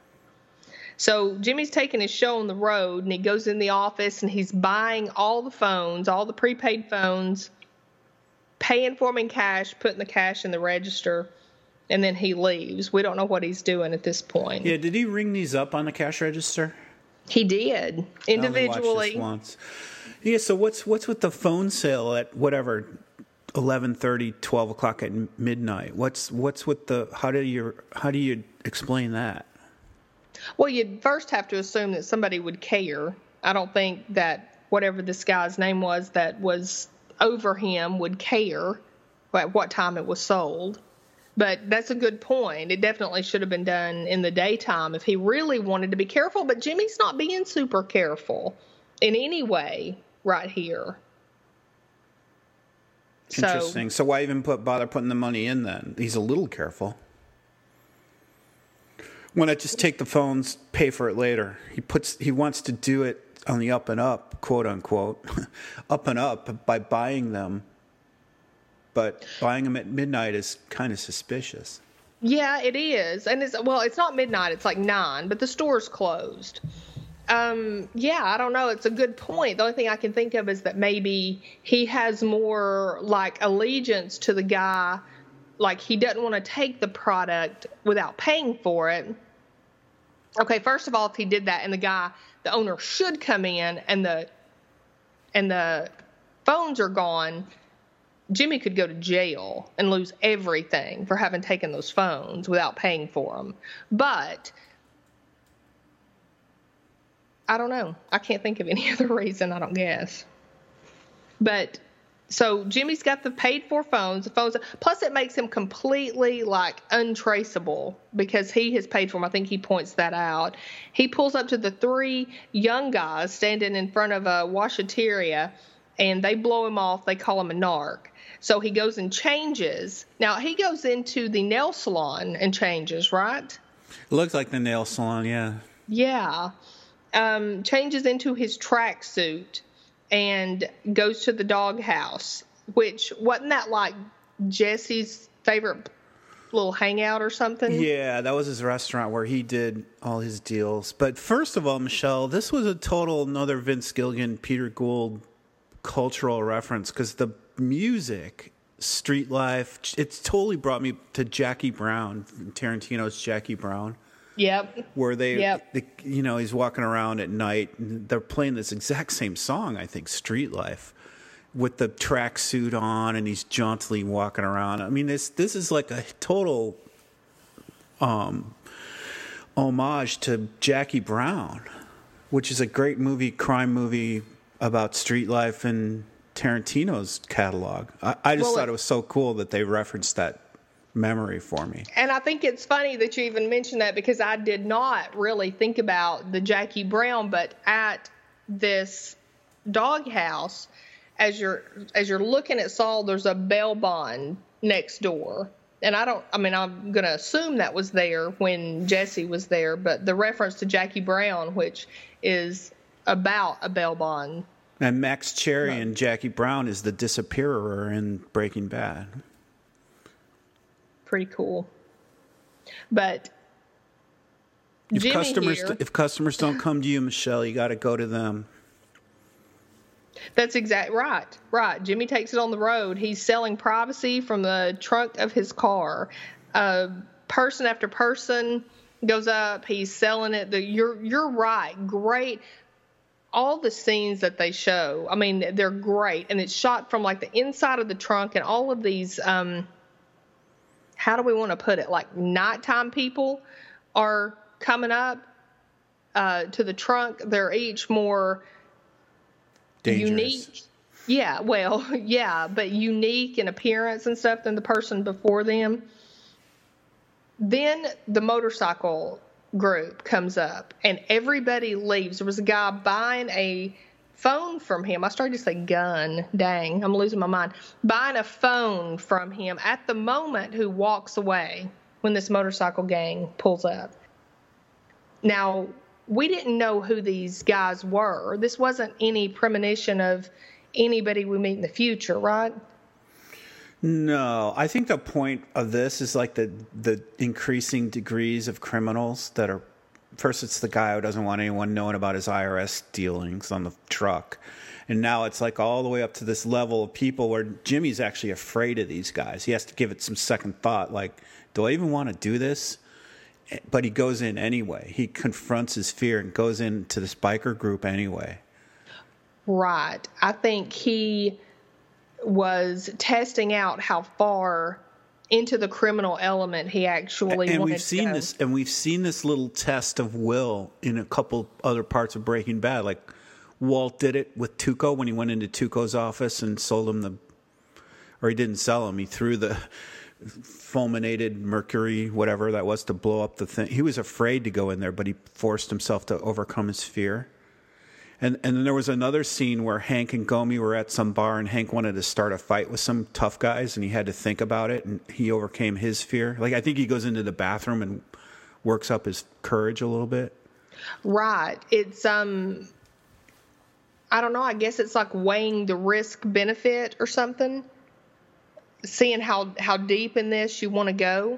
So Jimmy's taking his show on the road, and he goes in the office, and he's buying all the phones, all the prepaid phones, paying for them in cash, putting the cash in the register, and then he leaves. We don't know what he's doing at this point. Yeah, did he ring these up on the cash register? He did, individually. I only watched this once. Yeah, so what's with the phone sale at whatever 11:30, 12 o'clock at midnight? What's with the how do you explain that? Well, you'd first have to assume that somebody would care. I don't think that whatever this guy's name was that was over him would care at what time it was sold. But that's a good point. It definitely should have been done in the daytime if he really wanted to be careful. But Jimmy's not being super careful in any way right here. Interesting. So why even bother putting the money in then? He's a little careful. Why not just take the phones, pay for it later? He wants to do it on the up and up, quote unquote, up and up by buying them. But buying them at midnight is kind of suspicious. Yeah, it is. And it's not midnight, it's like 9, but the store's closed. Yeah, I don't know. It's a good point. The only thing I can think of is that maybe he has more like allegiance to the guy. Like he doesn't want to take the product without paying for it. Okay, first of all, if he did that and the owner should come in and the phones are gone, Jimmy could go to jail and lose everything for having taken those phones without paying for them. But I don't know. I can't think of any other reason, I don't guess. But so Jimmy's got the paid for phones, plus it makes him completely like untraceable because he has paid for them. I think he points that out. He pulls up to the 3 young guys standing in front of a washateria and they blow him off. They call him a narc. So he goes and changes. Now he goes into the nail salon and changes, right? It looks like the nail salon, yeah. Yeah. Changes into his tracksuit and goes to the doghouse, which wasn't that like Jesse's favorite little hangout or something? Yeah, that was his restaurant where he did all his deals. But first of all, Michelle, this was a total another Vince Gilligan, Peter Gould cultural reference because the music, Street Life, it's totally brought me to Jackie Brown, Tarantino's Jackie Brown. Yep. Where he's walking around at night and they're playing this exact same song, I think, Street Life, with the tracksuit on and he's jauntily walking around. I mean, this is like a total homage to Jackie Brown. which is a great movie, crime movie about street life in Tarantino's catalog. I just thought it was so cool that they referenced that memory for me. And I think it's funny that you even mentioned that, because I did not really think about the Jackie Brown, but at this doghouse, as you're looking at Saul, there's a bail bond next door. And I'm going to assume that was there when Jesse was there, but the reference to Jackie Brown, which is about a bail bond. And Max Cherry and Jackie Brown is the disappearer in Breaking Bad. Pretty cool. But if customers don't come to you, Michelle, you got to go to them. That's exactly right. Right. Jimmy takes it on the road. He's selling privacy from the trunk of his car. Person after person goes up. He's selling it. You're right. Great. All the scenes that they show, I mean, they're great. And it's shot from like the inside of the trunk, and all of these, how do we want to put it? Like nighttime people are coming up to the trunk. They're each more dangerous. Unique. Yeah, well, yeah, but unique in appearance and stuff than the person before them. Then the motorcycle group comes up and everybody leaves. There was a guy buying a phone from him. I started to say gun. Dang, I'm losing my mind. Buying a phone from him at the moment, who walks away when this motorcycle gang pulls up. Now, we didn't know who these guys were. This wasn't any premonition of anybody we meet in the future, right? No, I think the point of this is like the increasing degrees of criminals that are. First, it's the guy who doesn't want anyone knowing about his IRS dealings on the truck. And now it's like all the way up to this level of people where Jimmy's actually afraid of these guys. He has to give it some second thought. Like, do I even want to do this? But he goes in anyway. He confronts his fear and goes into this biker group anyway. Right. I think he was testing out how far into the criminal element he actually and wanted we've seen to go. this, and we've seen this little test of will in a couple other parts of Breaking Bad. Like Walt did it with Tuco when he went into Tuco's office and sold him or he didn't sell him. He threw the fulminated mercury, whatever that was, to blow up the thing. He was afraid to go in there, but he forced himself to overcome his fear. And then there was another scene where Hank and Gomi were at some bar, and Hank wanted to start a fight with some tough guys, and he had to think about it, and he overcame his fear. Like, I think he goes into the bathroom and works up his courage a little bit. Right. It's, I don't know, I guess it's like weighing the risk benefit or something. Seeing how deep in this you want to go.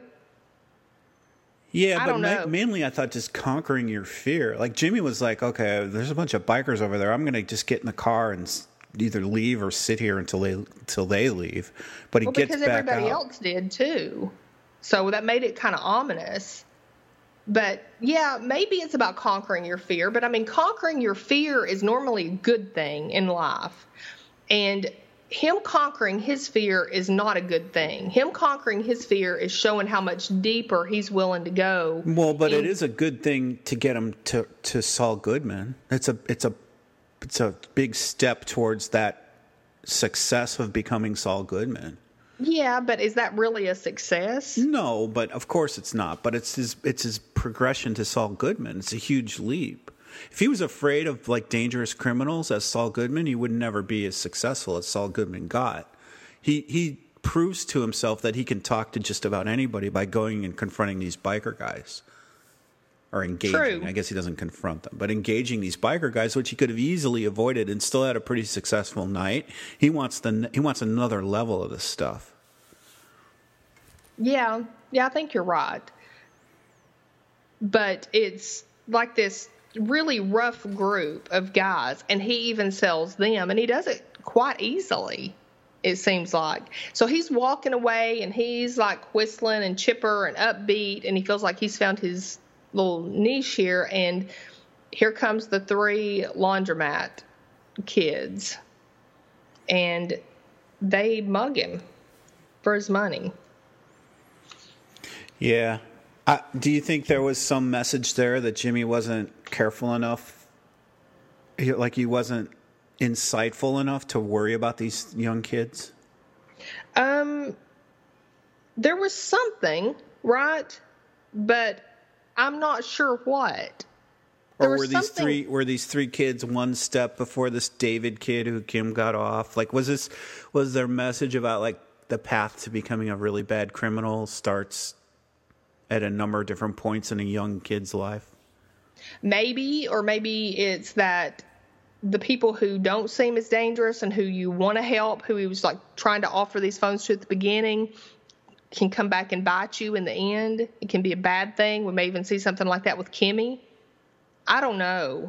Yeah, but mainly I thought just conquering your fear. Like Jimmy was like, okay, there's a bunch of bikers over there. I'm going to just get in the car and either leave or sit here until they leave. But he gets back out. Because everybody else did too. So that made it kind of ominous. But yeah, maybe it's about conquering your fear. But I mean, conquering your fear is normally a good thing in life. And him conquering his fear is not a good thing. Him conquering his fear is showing how much deeper he's willing to go. Well, but it is a good thing to get him to Saul Goodman. It's a big step towards that success of becoming Saul Goodman. Yeah, but is that really a success? No, but of course it's not. But it's his progression to Saul Goodman. It's a huge leap. If he was afraid of like dangerous criminals as Saul Goodman, he would never be as successful as Saul Goodman got. He proves to himself that he can talk to just about anybody by going and confronting these biker guys. Or engaging. True. I guess he doesn't confront them, but engaging these biker guys, which he could have easily avoided and still had a pretty successful night. He wants another level of this stuff. Yeah, I think you're right. But it's like this really rough group of guys, and he even sells them, and he does it quite easily, it seems like. So he's walking away, and he's like whistling and chipper and upbeat, and he feels like he's found his little niche here, and here comes the 3 laundromat kids, and they mug him for his money. Yeah. Do you think there was some message there that Jimmy wasn't careful enough he wasn't insightful enough to worry about these young kids? There was something, right? But I'm not sure what. Or were these three kids one step before this David kid who Kim got off? Like, was their message about like the path to becoming a really bad criminal starts at a number of different points in a young kid's life? Maybe it's that the people who don't seem as dangerous and who you want to help, who he was like trying to offer these phones to at the beginning, can come back and bite you in the end. It can be a bad thing. We may even see something like that with Kimmy. I don't know.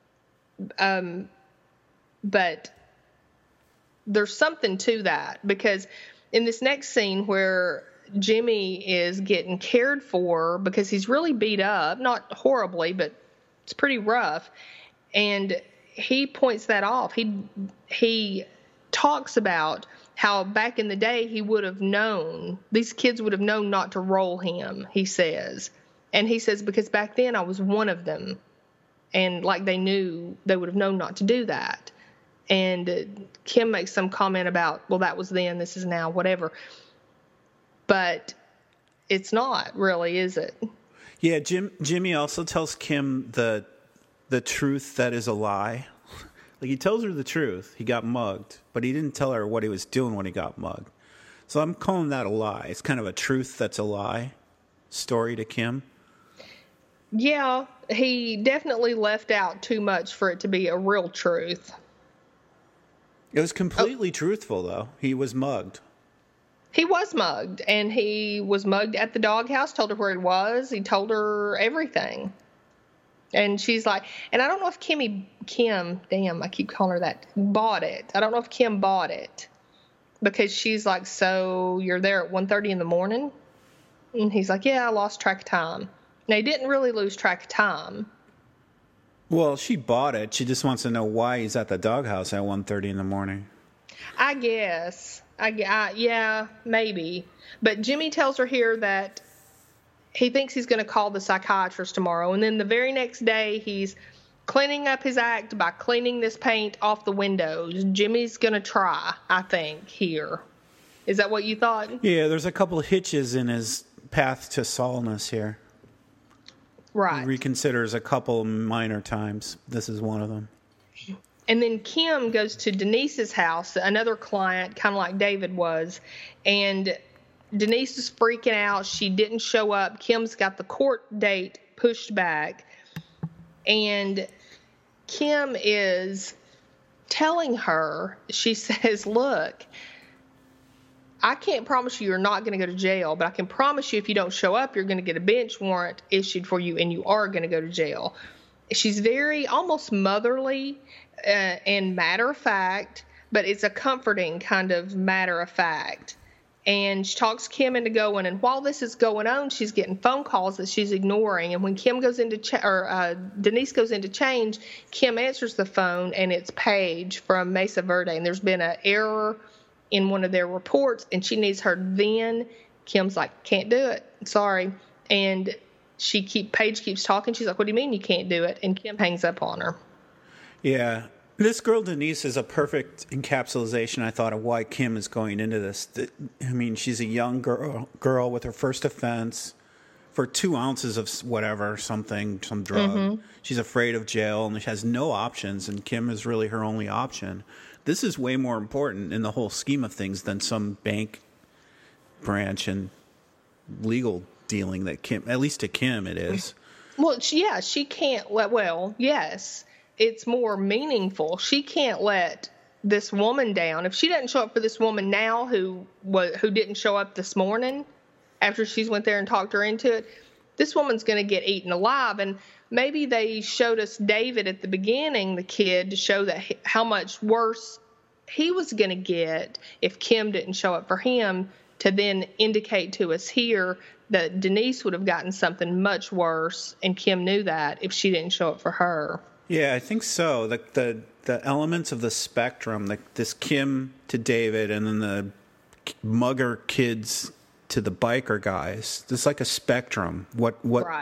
But there's something to that, because in this next scene where Jimmy is getting cared for because he's really beat up, not horribly, but it's pretty rough, and he points that off. He talks about how back in the day he would have known, these kids would have known not to roll him, he says. And he says, because back then I was one of them. And like they knew, they would have known not to do that. And Kim makes some comment about, well, that was then, this is now, whatever. But it's not really, is it? Yeah, Jimmy also tells Kim the truth that is a lie. Like, he tells her the truth. He got mugged, but he didn't tell her what he was doing when he got mugged. So I'm calling that a lie. It's kind of a truth that's a lie story to Kim. Yeah, he definitely left out too much for it to be a real truth. It was completely truthful, though. He was mugged. He was mugged, and he was mugged at the doghouse, told her where it was. He told her everything. And she's like, and I don't know if Kim, damn, I keep calling her that, bought it. I don't know if Kim bought it, because she's like, so you're there at 1:30 in the morning? And he's like, yeah, I lost track of time. Now, he didn't really lose track of time. Well, she bought it. She just wants to know why he's at the doghouse at 1:30 in the morning. I guess. Yeah, maybe. But Jimmy tells her here that he thinks he's going to call the psychiatrist tomorrow. And then the very next day, he's cleaning up his act by cleaning this paint off the windows. Jimmy's going to try, I think, here. Is that what you thought? Yeah, there's a couple of hitches in his path to Saulness here. Right. He reconsiders a couple minor times. This is one of them. And then Kim goes to Denise's house, another client, kind of like David was, and Denise is freaking out. She didn't show up. Kim's got the court date pushed back. And Kim is telling her, she says, look, I can't promise you're not going to go to jail, but I can promise you if you don't show up, you're going to get a bench warrant issued for you and you are going to go to jail. She's very almost motherly and matter of fact, but it's a comforting kind of matter of fact. And she talks Kim into going, and while this is going on, she's getting phone calls that she's ignoring. And when Kim goes into Denise goes into change, Kim answers the phone, and it's Paige from Mesa Verde. And there's been an error in one of their reports, and she needs her then. Kim's like, can't do it. Sorry. And Paige keeps talking. She's like, what do you mean you can't do it? And Kim hangs up on her. Yeah. This girl, Denise, is a perfect encapsulation, I thought, of why Kim is going into this. I mean, she's a young girl with her first offense for 2 ounces of whatever, some drug. Mm-hmm. She's afraid of jail, and she has no options, and Kim is really her only option. This is way more important in the whole scheme of things than some bank branch and legal dealing that Kim, at least to Kim, it is. Well, yeah, she can't let, well, yes, it's more meaningful. She can't let this woman down. If she doesn't show up for this woman now who didn't show up this morning after she's went there and talked her into it, this woman's going to get eaten alive. And maybe they showed us David at the beginning, the kid, to show that how much worse he was going to get if Kim didn't show up for him, to then indicate to us here that Denise would have gotten something much worse, and Kim knew that if she didn't show up for her. Yeah, I think so. The elements of the spectrum, like this Kim to David, and then the mugger kids to the biker guys. It's like a spectrum. What right.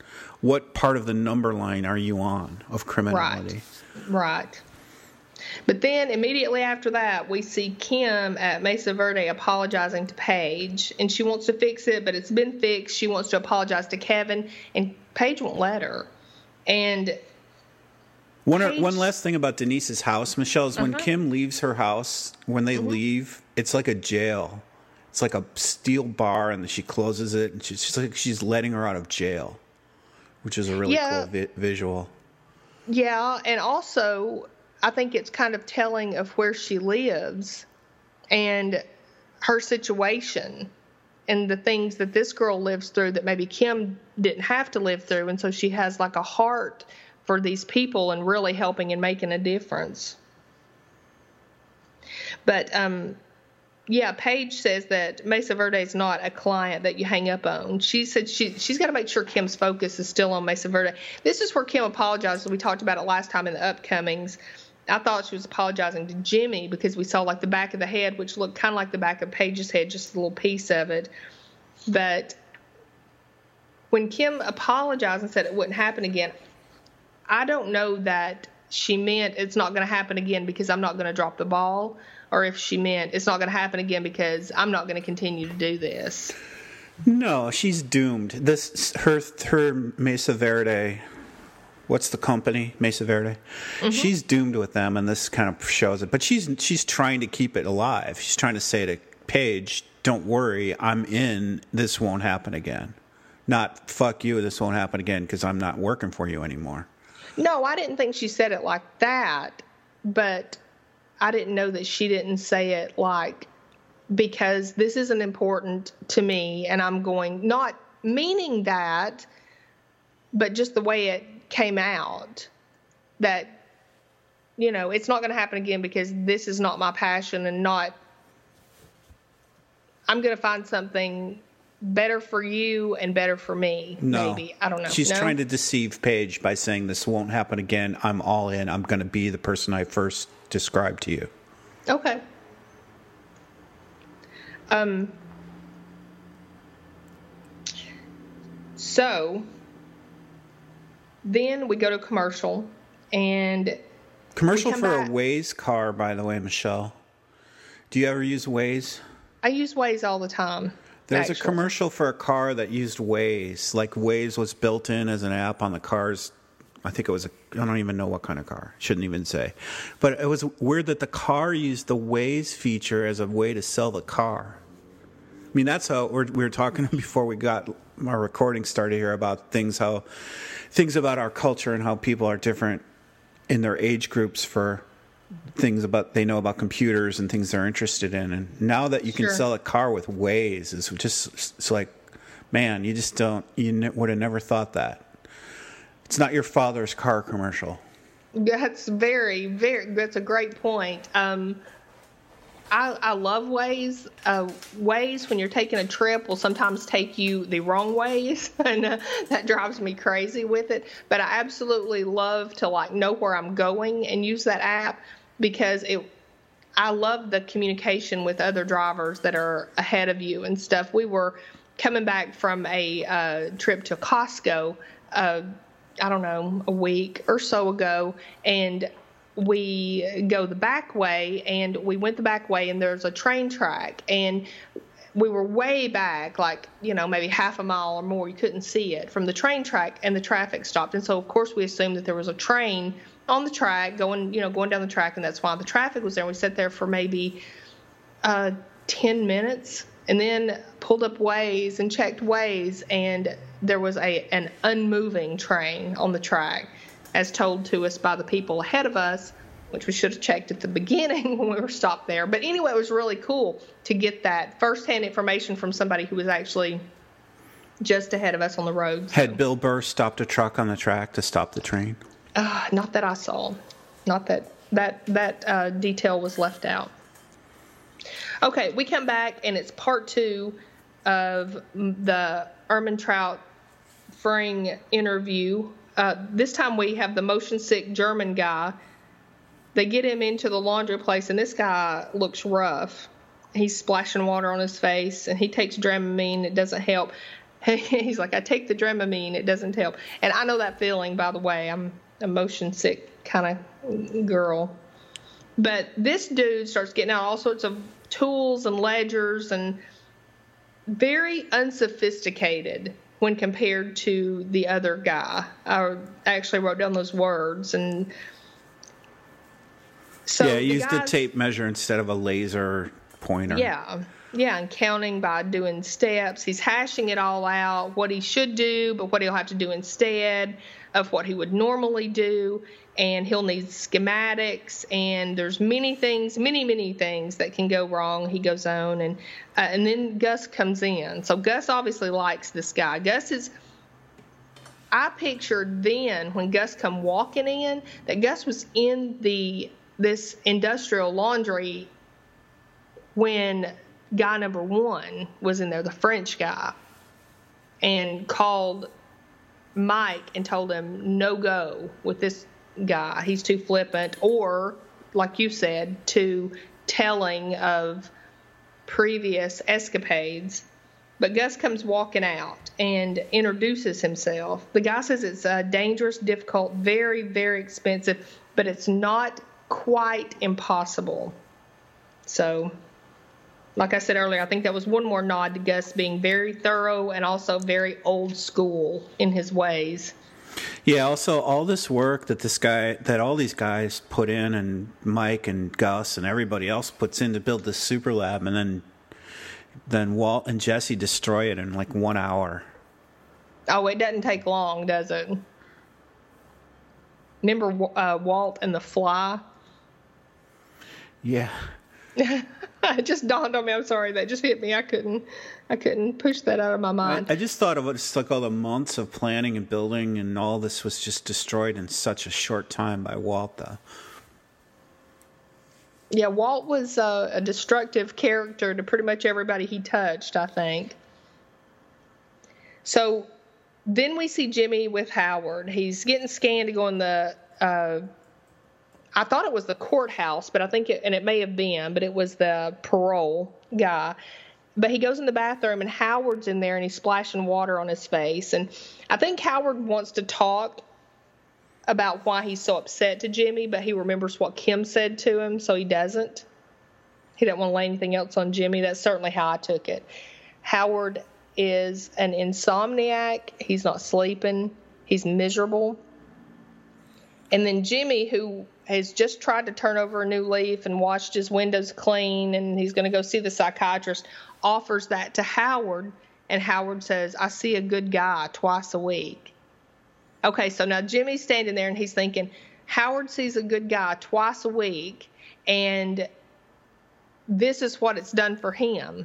what part of the number line are you on of criminality? Right. But then immediately after that, we see Kim at Mesa Verde apologizing to Paige, and she wants to fix it, but it's been fixed. She wants to apologize to Kevin, and Paige won't let her. And one last thing about Denise's house, Michelle, is when Kim leaves her house, when they leave, it's like a jail. It's like a steel bar, and she closes it, and she's like she's letting her out of jail, which is a really cool visual. Yeah, and also I think it's kind of telling of where she lives and her situation and the things that this girl lives through that maybe Kim didn't have to live through. And so she has like a heart for these people and really helping and making a difference. But, yeah, Paige says that Mesa Verde is not a client that you hang up on. She said she's got to make sure Kim's focus is still on Mesa Verde. This is where Kim apologizes. We talked about it last time in the upcomings. I thought she was apologizing to Jimmy because we saw like the back of the head, which looked kind of like the back of Paige's head, just a little piece of it. But when Kim apologized and said it wouldn't happen again, I don't know that she meant it's not going to happen again because I'm not going to drop the ball, or if she meant it's not going to happen again because I'm not going to continue to do this. No, she's doomed. Her Mesa Verde, what's the company? Mesa Verde. Mm-hmm. She's doomed with them, and this kind of shows it. But she's trying to keep it alive. She's trying to say to Paige, "Don't worry, I'm in. This won't happen again." Not "fuck you, this won't happen again" because I'm not working for you anymore. No, I didn't think she said it like that, but I didn't know that she didn't say it like, because this isn't important to me, and I'm going, not meaning that, but just the way it came out, that, you know, it's not going to happen again because this is not my passion, and not, I'm going to find something better for you and better for me. No. Maybe. I don't know. She's trying to deceive Paige by saying this won't happen again. I'm all in. I'm going to be the person I first described to you. Okay. So then we go to commercial, and commercial for a Waze car, by the way, Michelle. Do you ever use Waze? I use Waze all the time. There's a commercial for a car that used Waze. Like Waze was built in as an app on the cars. I think it was I don't even know what kind of car. Shouldn't even say. But it was weird that the car used the Waze feature as a way to sell the car. I mean, that's how we were talking before we got our recording started here about things about our culture and how people are different in their age groups for things they know about computers and things they're interested in. And now that you can sell a car with Waze, it's like, man, you would have never thought that. It's not your father's car commercial. That's that's a great point. I love Waze. Waze, when you're taking a trip, will sometimes take you the wrong ways, and that drives me crazy with it. But I absolutely love to know where I'm going and use that app, because I love the communication with other drivers that are ahead of you and stuff. We were coming back from a trip to Costco, I don't know, a week or so ago, and we go the back way, and we went the back way, and there's a train track, and we were way back, maybe half a mile or more. You couldn't see it from the train track, and the traffic stopped. And so, of course, we assumed that there was a train on the track going down the track, and that's why the traffic was there. We sat there for maybe 10 minutes, and then pulled up Waze and checked Waze, and there was an unmoving train on the track, as told to us by the people ahead of us, which we should have checked at the beginning when we were stopped there. But anyway, it was really cool to get that firsthand information from somebody who was actually just ahead of us on the road. Had Bill Burr stopped a truck on the track to stop the train? Not that I saw. Not that detail was left out. Okay, we come back, and it's part 2 of the Ehrmantraut Fring interview. This time we have the motion sick German guy. They get him into the laundry place, and this guy looks rough. He's splashing water on his face, and he takes Dramamine. It doesn't help. He's like, I take the Dramamine, it doesn't help. And I know that feeling, by the way. I'm a motion sick kind of girl. But this dude starts getting out all sorts of tools and ledgers and very unsophisticated when compared to the other guy. I actually wrote down those words. And so yeah, used a tape measure instead of a laser pointer. Yeah, and counting by doing steps. He's hashing it all out, what he should do, but what he'll have to do instead of what he would normally do. And he'll need schematics, and there's many things that can go wrong. He goes on, and then Gus comes in. So Gus obviously likes this guy. I pictured then when Gus come walking in that Gus was in this industrial laundry when guy number one was in there, the French guy, and called Mike and told him no go with this guy. He's too flippant, or like you said, too telling of previous escapades. But Gus comes walking out and introduces himself. The guy says it's dangerous, difficult, very, very expensive, but it's not quite impossible. So, like I said earlier, I think that was one more nod to Gus being very thorough and also very old school in his ways. Yeah, also all this work that all these guys put in, and Mike and Gus and everybody else puts in to build this super lab, and then Walt and Jesse destroy it in like 1 hour. Oh, it doesn't take long, does it? Remember Walt and the Fly? Yeah. It just dawned on me. I'm sorry, that just hit me. I couldn't push that out of my mind. I just thought of it, just like all the months of planning and building, and all this was just destroyed in such a short time by Walt, though. Yeah, Walt was a destructive character to pretty much everybody he touched, I think. So then we see Jimmy with Howard. He's getting scanned to go in the I thought it was the courthouse, but I think it may have been, but it was the parole guy. But he goes in the bathroom, and Howard's in there, and he's splashing water on his face. And I think Howard wants to talk about why he's so upset to Jimmy, but he remembers what Kim said to him, so he doesn't. He doesn't want to lay anything else on Jimmy. That's certainly how I took it. Howard is an insomniac. He's not sleeping. He's miserable. And then Jimmy, who has just tried to turn over a new leaf and washed his windows clean, and he's going to go see the psychiatrist, offers that to Howard, and Howard says, I see a good guy twice a week. Okay, so now Jimmy's standing there, and he's thinking, Howard sees a good guy twice a week, and this is what it's done for him.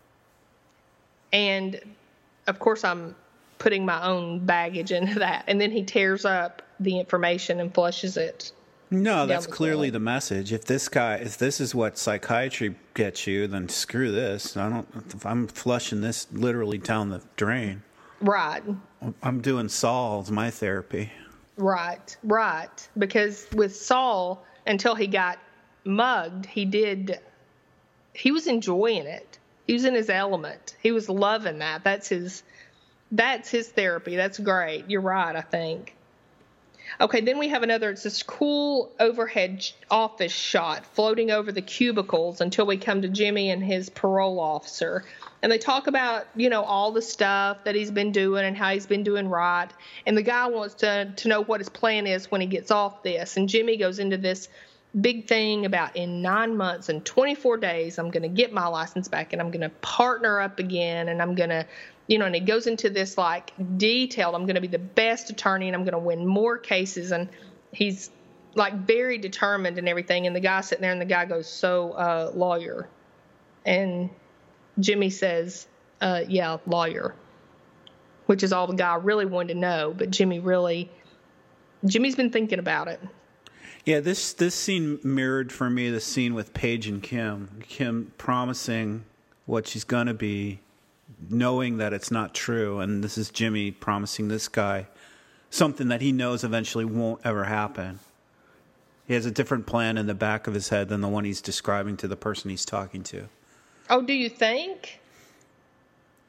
And, of course, I'm putting my own baggage into that. And then he tears up the information and flushes it. No, that's clearly the message. If this is what psychiatry gets you, then screw this. If I'm flushing this literally down the drain. Right. I'm doing Saul's my therapy. Right. Because with Saul, until he got mugged, he was enjoying it. He was in his element. He was loving that. That's his therapy. That's great. You're right, I think. Okay, then we have it's this cool overhead office shot floating over the cubicles until we come to Jimmy and his parole officer. And they talk about, all the stuff that he's been doing and how he's been doing right. And the guy wants to know what his plan is when he gets off this. And Jimmy goes into this big thing about in 9 months and 24 days, I'm going to get my license back, and I'm going to partner up again, and I'm going to, and he goes into this like detailed, I'm going to be the best attorney, and I'm going to win more cases. And he's like very determined and everything. And the guy's sitting there, and the guy goes, so, lawyer. And Jimmy says, yeah, lawyer, which is all the guy really wanted to know. But Jimmy's been thinking about it. Yeah, this scene mirrored for me the scene with Paige and Kim. Kim promising what she's going to be, knowing that it's not true. And this is Jimmy promising this guy something that he knows eventually won't ever happen. He has a different plan in the back of his head than the one he's describing to the person he's talking to. Oh, do you think?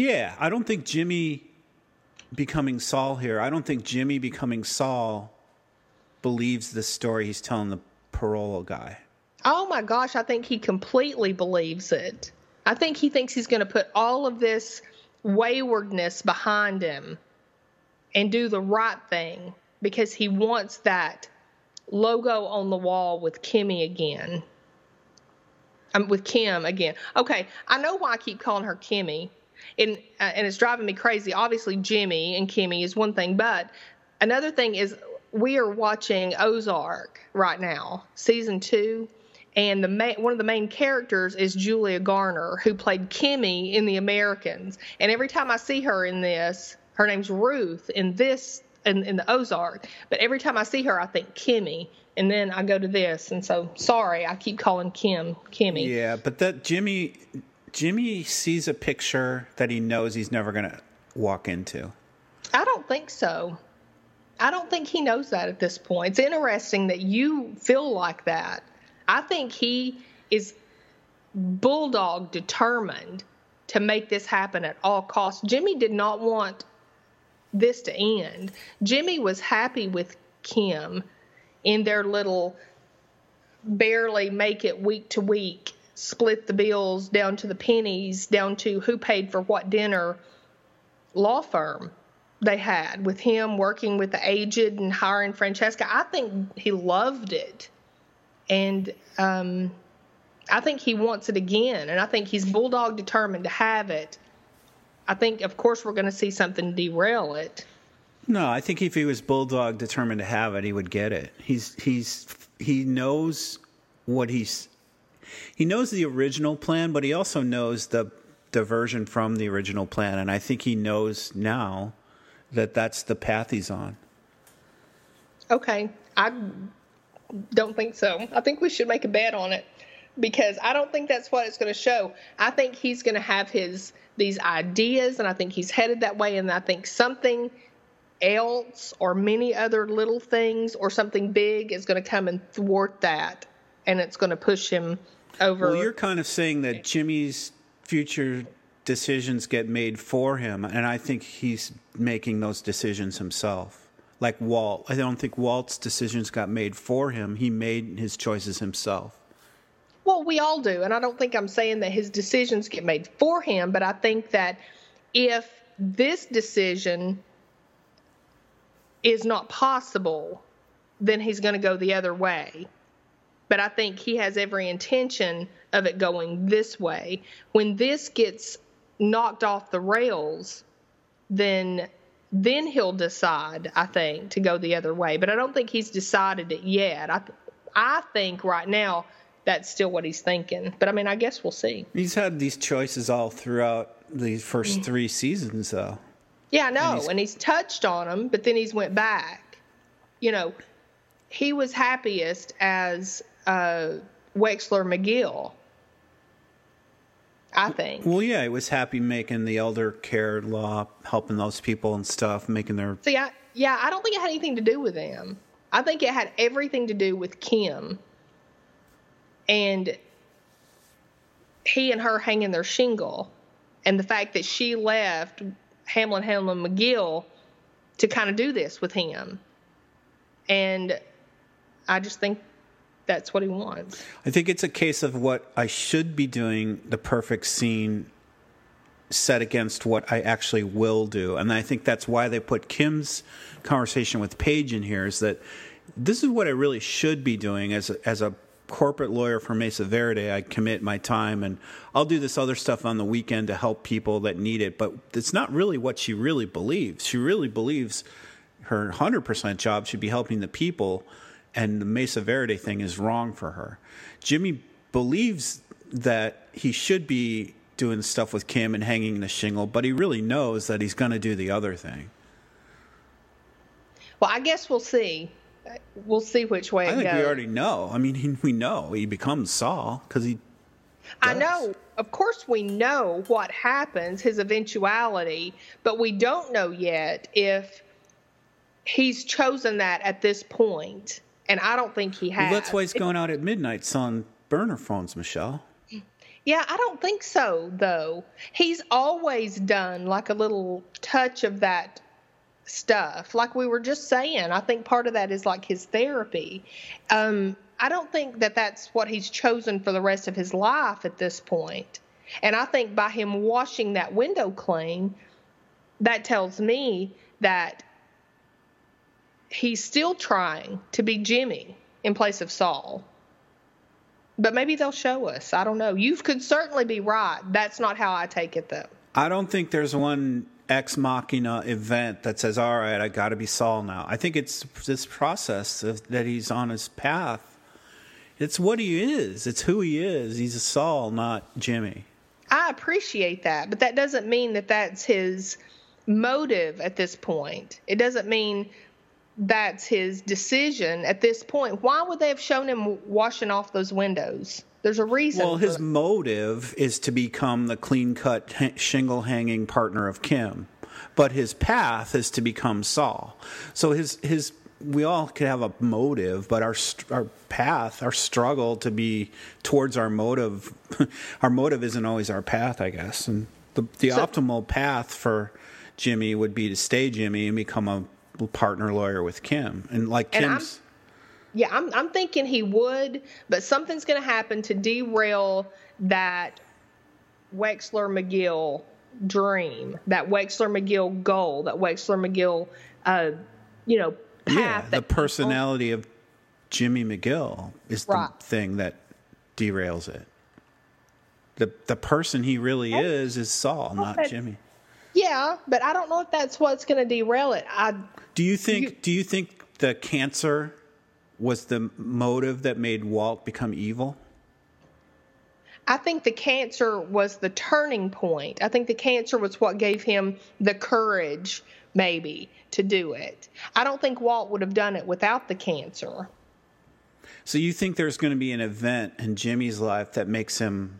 Yeah, I don't think Jimmy becoming Saul here. I don't think Jimmy becoming Saul believes the story he's telling the parole guy. Oh my gosh, I think he completely believes it. I think he thinks he's going to put all of this waywardness behind him and do the right thing because he wants that logo on the wall with Kimmy again. With Kim again. Okay, I know why I keep calling her Kimmy, and it's driving me crazy. Obviously, Jimmy and Kimmy is one thing, but another thing is we are watching Ozark right now, season 2, and one of the main characters is Julia Garner, who played Kimmy in The Americans. And every time I see her in this, her name's Ruth in the Ozark, but every time I see her, I think Kimmy. And then I go to this, and so sorry, I keep calling Kimmy. Yeah, but that Jimmy sees a picture that he knows he's never going to walk into. I don't think so. I don't think he knows that at this point. It's interesting that you feel like that. I think he is bulldog determined to make this happen at all costs. Jimmy did not want this to end. Jimmy was happy with Kim in their little barely make it week to week, split the bills down to the pennies, down to who paid for what dinner law firm they had with him working with the aged and hiring Francesca. I think he loved it. And I think he wants it again. And I think he's bulldog determined to have it. I think, of course, we're going to see something derail it. No, I think if he was bulldog determined to have it, he would get it. He knows he knows the original plan, but he also knows the diversion from the original plan, and I think he knows now that that's the path he's on. Okay, I don't think so. I think we should make a bet on it because I don't think that's what it's going to show. I think he's going to have these ideas, and I think he's headed that way, and I think something else or many other little things or something big is going to come and thwart that, and it's going to push him over. Well, you're kind of saying that Jimmy's future decisions get made for him, and I think he's making those decisions himself. Like Walt. I don't think Walt's decisions got made for him. He made his choices himself. Well, we all do, and I don't think I'm saying that his decisions get made for him, but I think that if this decision is not possible, then he's going to go the other way. But I think he has every intention of it going this way. When this gets knocked off the rails, then he'll decide, I think, to go the other way. But I don't think he's decided it yet. I think right now that's still what he's thinking. But, I mean, I guess we'll see. He's had these choices all throughout the first 3 seasens, though. Yeah, I know, and he's touched on them, but then he's went back. You know, he was happiest as Wexler McGill, I think. Well, yeah, he was happy making the elder care law, helping those people and stuff, making their... See, I don't think it had anything to do with them. I think it had everything to do with Kim and he and her hanging their shingle and the fact that she left Hamlin McGill to kind of do this with him. And I just think that's what he wants. I think it's a case of what I should be doing, the perfect scene set against what I actually will do. And I think that's why they put Kim's conversation with Paige in here, is that this is what I really should be doing as a corporate lawyer for Mesa Verde. I commit my time and I'll do this other stuff on the weekend to help people that need it. But it's not really what she really believes. She really believes her 100% job should be helping the people, and the Mesa Verde thing is wrong for her. Jimmy believes that he should be doing stuff with Kim and hanging the shingle, but he really knows that he's going to do the other thing. Well, I guess we'll see. We'll see which way it goes. I think we already know. I mean, we know he becomes Saul because he does. I know. Of course we know what happens, his eventuality, but we don't know yet if he's chosen that at this point, and I don't think he has. Well, that's why he's going out at midnight selling burner phones, Michelle. Yeah, I don't think so, though. He's always done like a little touch of that stuff. Like we were just saying, I think part of that is like his therapy. I don't think that that's what he's chosen for the rest of his life at this point. And I think by him washing that window clean, that tells me that he's still trying to be Jimmy in place of Saul. But maybe they'll show us. I don't know. You could certainly be right. That's not how I take it, though. I don't think there's one ex machina event that says, all right, I got to be Saul now. I think it's this process that he's on his path. It's what he is. It's who he is. He's a Saul, not Jimmy. I appreciate that, but that doesn't mean that that's his motive at this point. It doesn't mean that's his decision at this point. Why would they have shown him washing off those windows? There's a reason. Well, his motive is to become the clean-cut, shingle-hanging partner of Kim, but his path is to become Saul. So his we all could have a motive, but our path, our struggle to be towards our motive, our motive isn't always our path, I guess. And the optimal path for Jimmy would be to stay Jimmy and become a partner lawyer with Kim. And like Kim's... I'm thinking he would, but something's going to happen to derail that Wexler McGill dream, that Wexler McGill goal, that Wexler McGill, path. Yeah, the personality of Jimmy McGill is the thing that derails it. The person he really is Saul, not Jimmy. Yeah, but I don't know if that's what's going to derail it. Do you think the cancer was the motive that made Walt become evil? I think the cancer was the turning point. I think the cancer was what gave him the courage, maybe, to do it. I don't think Walt would have done it without the cancer. So you think there's going to be an event in Jimmy's life that makes him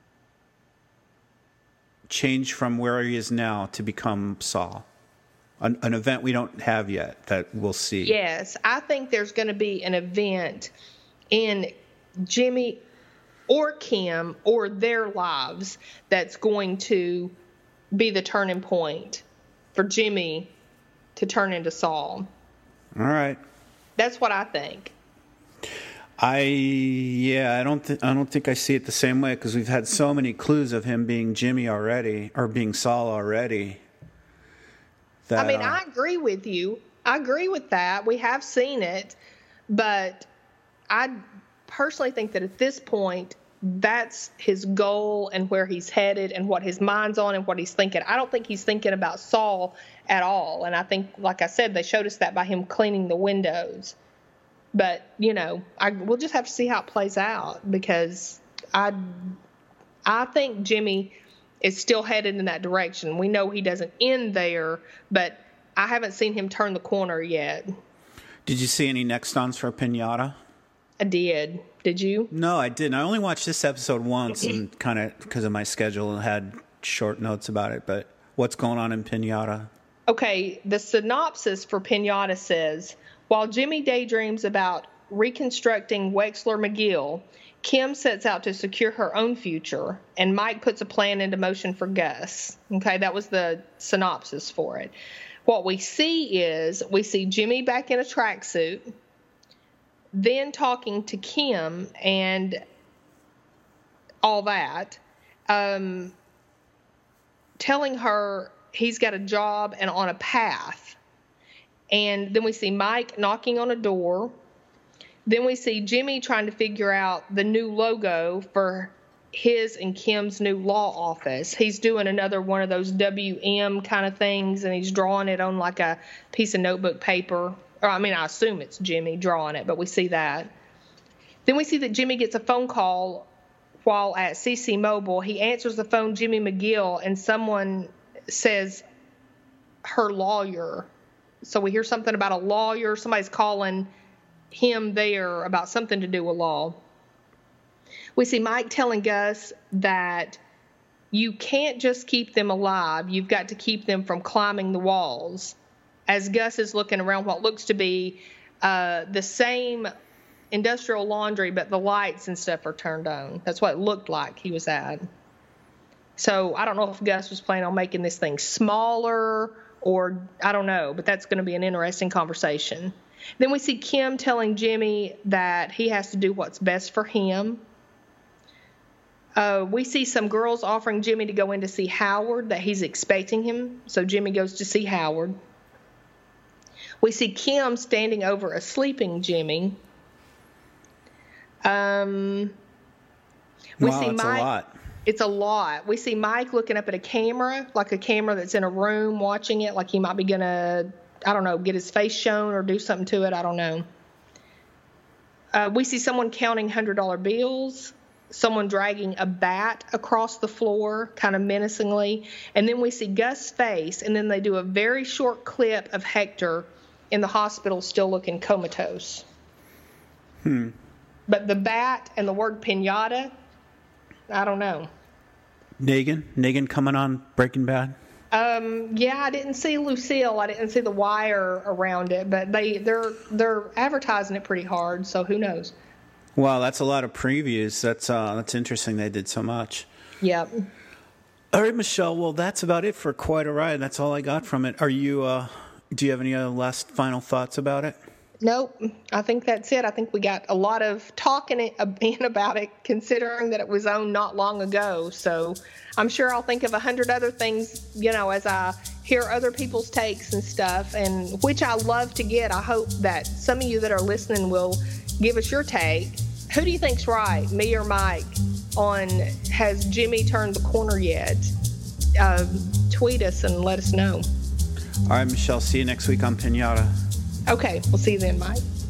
change from where he is now to become Saul? An event we don't have yet that we'll see. Yes, I think there's going to be an event in Jimmy or Kim or their lives that's going to be the turning point for Jimmy to turn into Saul. All right. That's what I think. I don't think I see it the same way, because we've had so many clues of him being Jimmy already, or being Saul already. I mean, I agree with you. I agree with that. We have seen it, but I personally think that at this point, that's his goal and where he's headed and what his mind's on and what he's thinking. I don't think he's thinking about Saul at all. And I think, like I said, they showed us that by him cleaning the windows. But, we'll just have to see how it plays out, because I think Jimmy is still headed in that direction. We know he doesn't end there, but I haven't seen him turn the corner yet. Did you see any next-ons for Pinata? I did. Did you? No, I didn't. I only watched this episode once, and kind of because of my schedule and had short notes about it. But what's going on in Pinata? Okay, the synopsis for Pinata says, while Jimmy daydreams about reconstructing Wexler McGill, Kim sets out to secure her own future, and Mike puts a plan into motion for Gus. Okay, that was the synopsis for it. What we see Jimmy back in a tracksuit, then talking to Kim and all that, telling her he's got a job and on a path. And then we see Mike knocking on a door. Then we see Jimmy trying to figure out the new logo for his and Kim's new law office. He's doing another one of those WM kind of things, and he's drawing it on like a piece of notebook paper. Or, I assume it's Jimmy drawing it, but we see that. Then we see that Jimmy gets a phone call while at CC Mobile. He answers the phone, Jimmy McGill, and someone says her lawyer. So we hear something about a lawyer. Somebody's calling him there about something to do with law. We see Mike telling Gus that you can't just keep them alive. You've got to keep them from climbing the walls. As Gus is looking around what looks to be the same industrial laundry, but the lights and stuff are turned on. That's what it looked like he was at. So I don't know if Gus was planning on making this thing smaller or I don't know, but that's going to be an interesting conversation. Then we see Kim telling Jimmy that he has to do what's best for him. We see some girls offering Jimmy to go in to see Howard, that he's expecting him. So Jimmy goes to see Howard. We see Kim standing over a sleeping Jimmy. Wow, it's a lot. It's a lot. We see Mike looking up at a camera, like a camera that's in a room watching it, like he might be going to, I don't know, get his face shown or do something to it. I don't know. We see someone counting $100 bills, someone dragging a bat across the floor, kind of menacingly. And then we see Gus' face, and then they do a very short clip of Hector in the hospital still looking comatose. But the bat and the word piñata, I don't know. Negan coming on Breaking Bad? Yeah, I didn't see Lucille. I didn't see the wire around it, but they're advertising it pretty hard, so who knows? Wow, that's a lot of previews. That's interesting they did so much. Yep. All right, Michelle, well, that's about it for Quite a Ride. That's all I got from it. Are you, do you have any last final thoughts about it? Nope. I think that's it. I think we got a lot of talking in about it, considering that it was on not long ago. So I'm sure I'll think of 100 other things, as I hear other people's takes and stuff, and which I love to get. I hope that some of you that are listening will give us your take. Who do you think's right, me or Mike, on has Jimmy turned the corner yet? Tweet us and let us know. All right, Michelle, see you next week on Piñata. Okay, we'll see you then, Mike.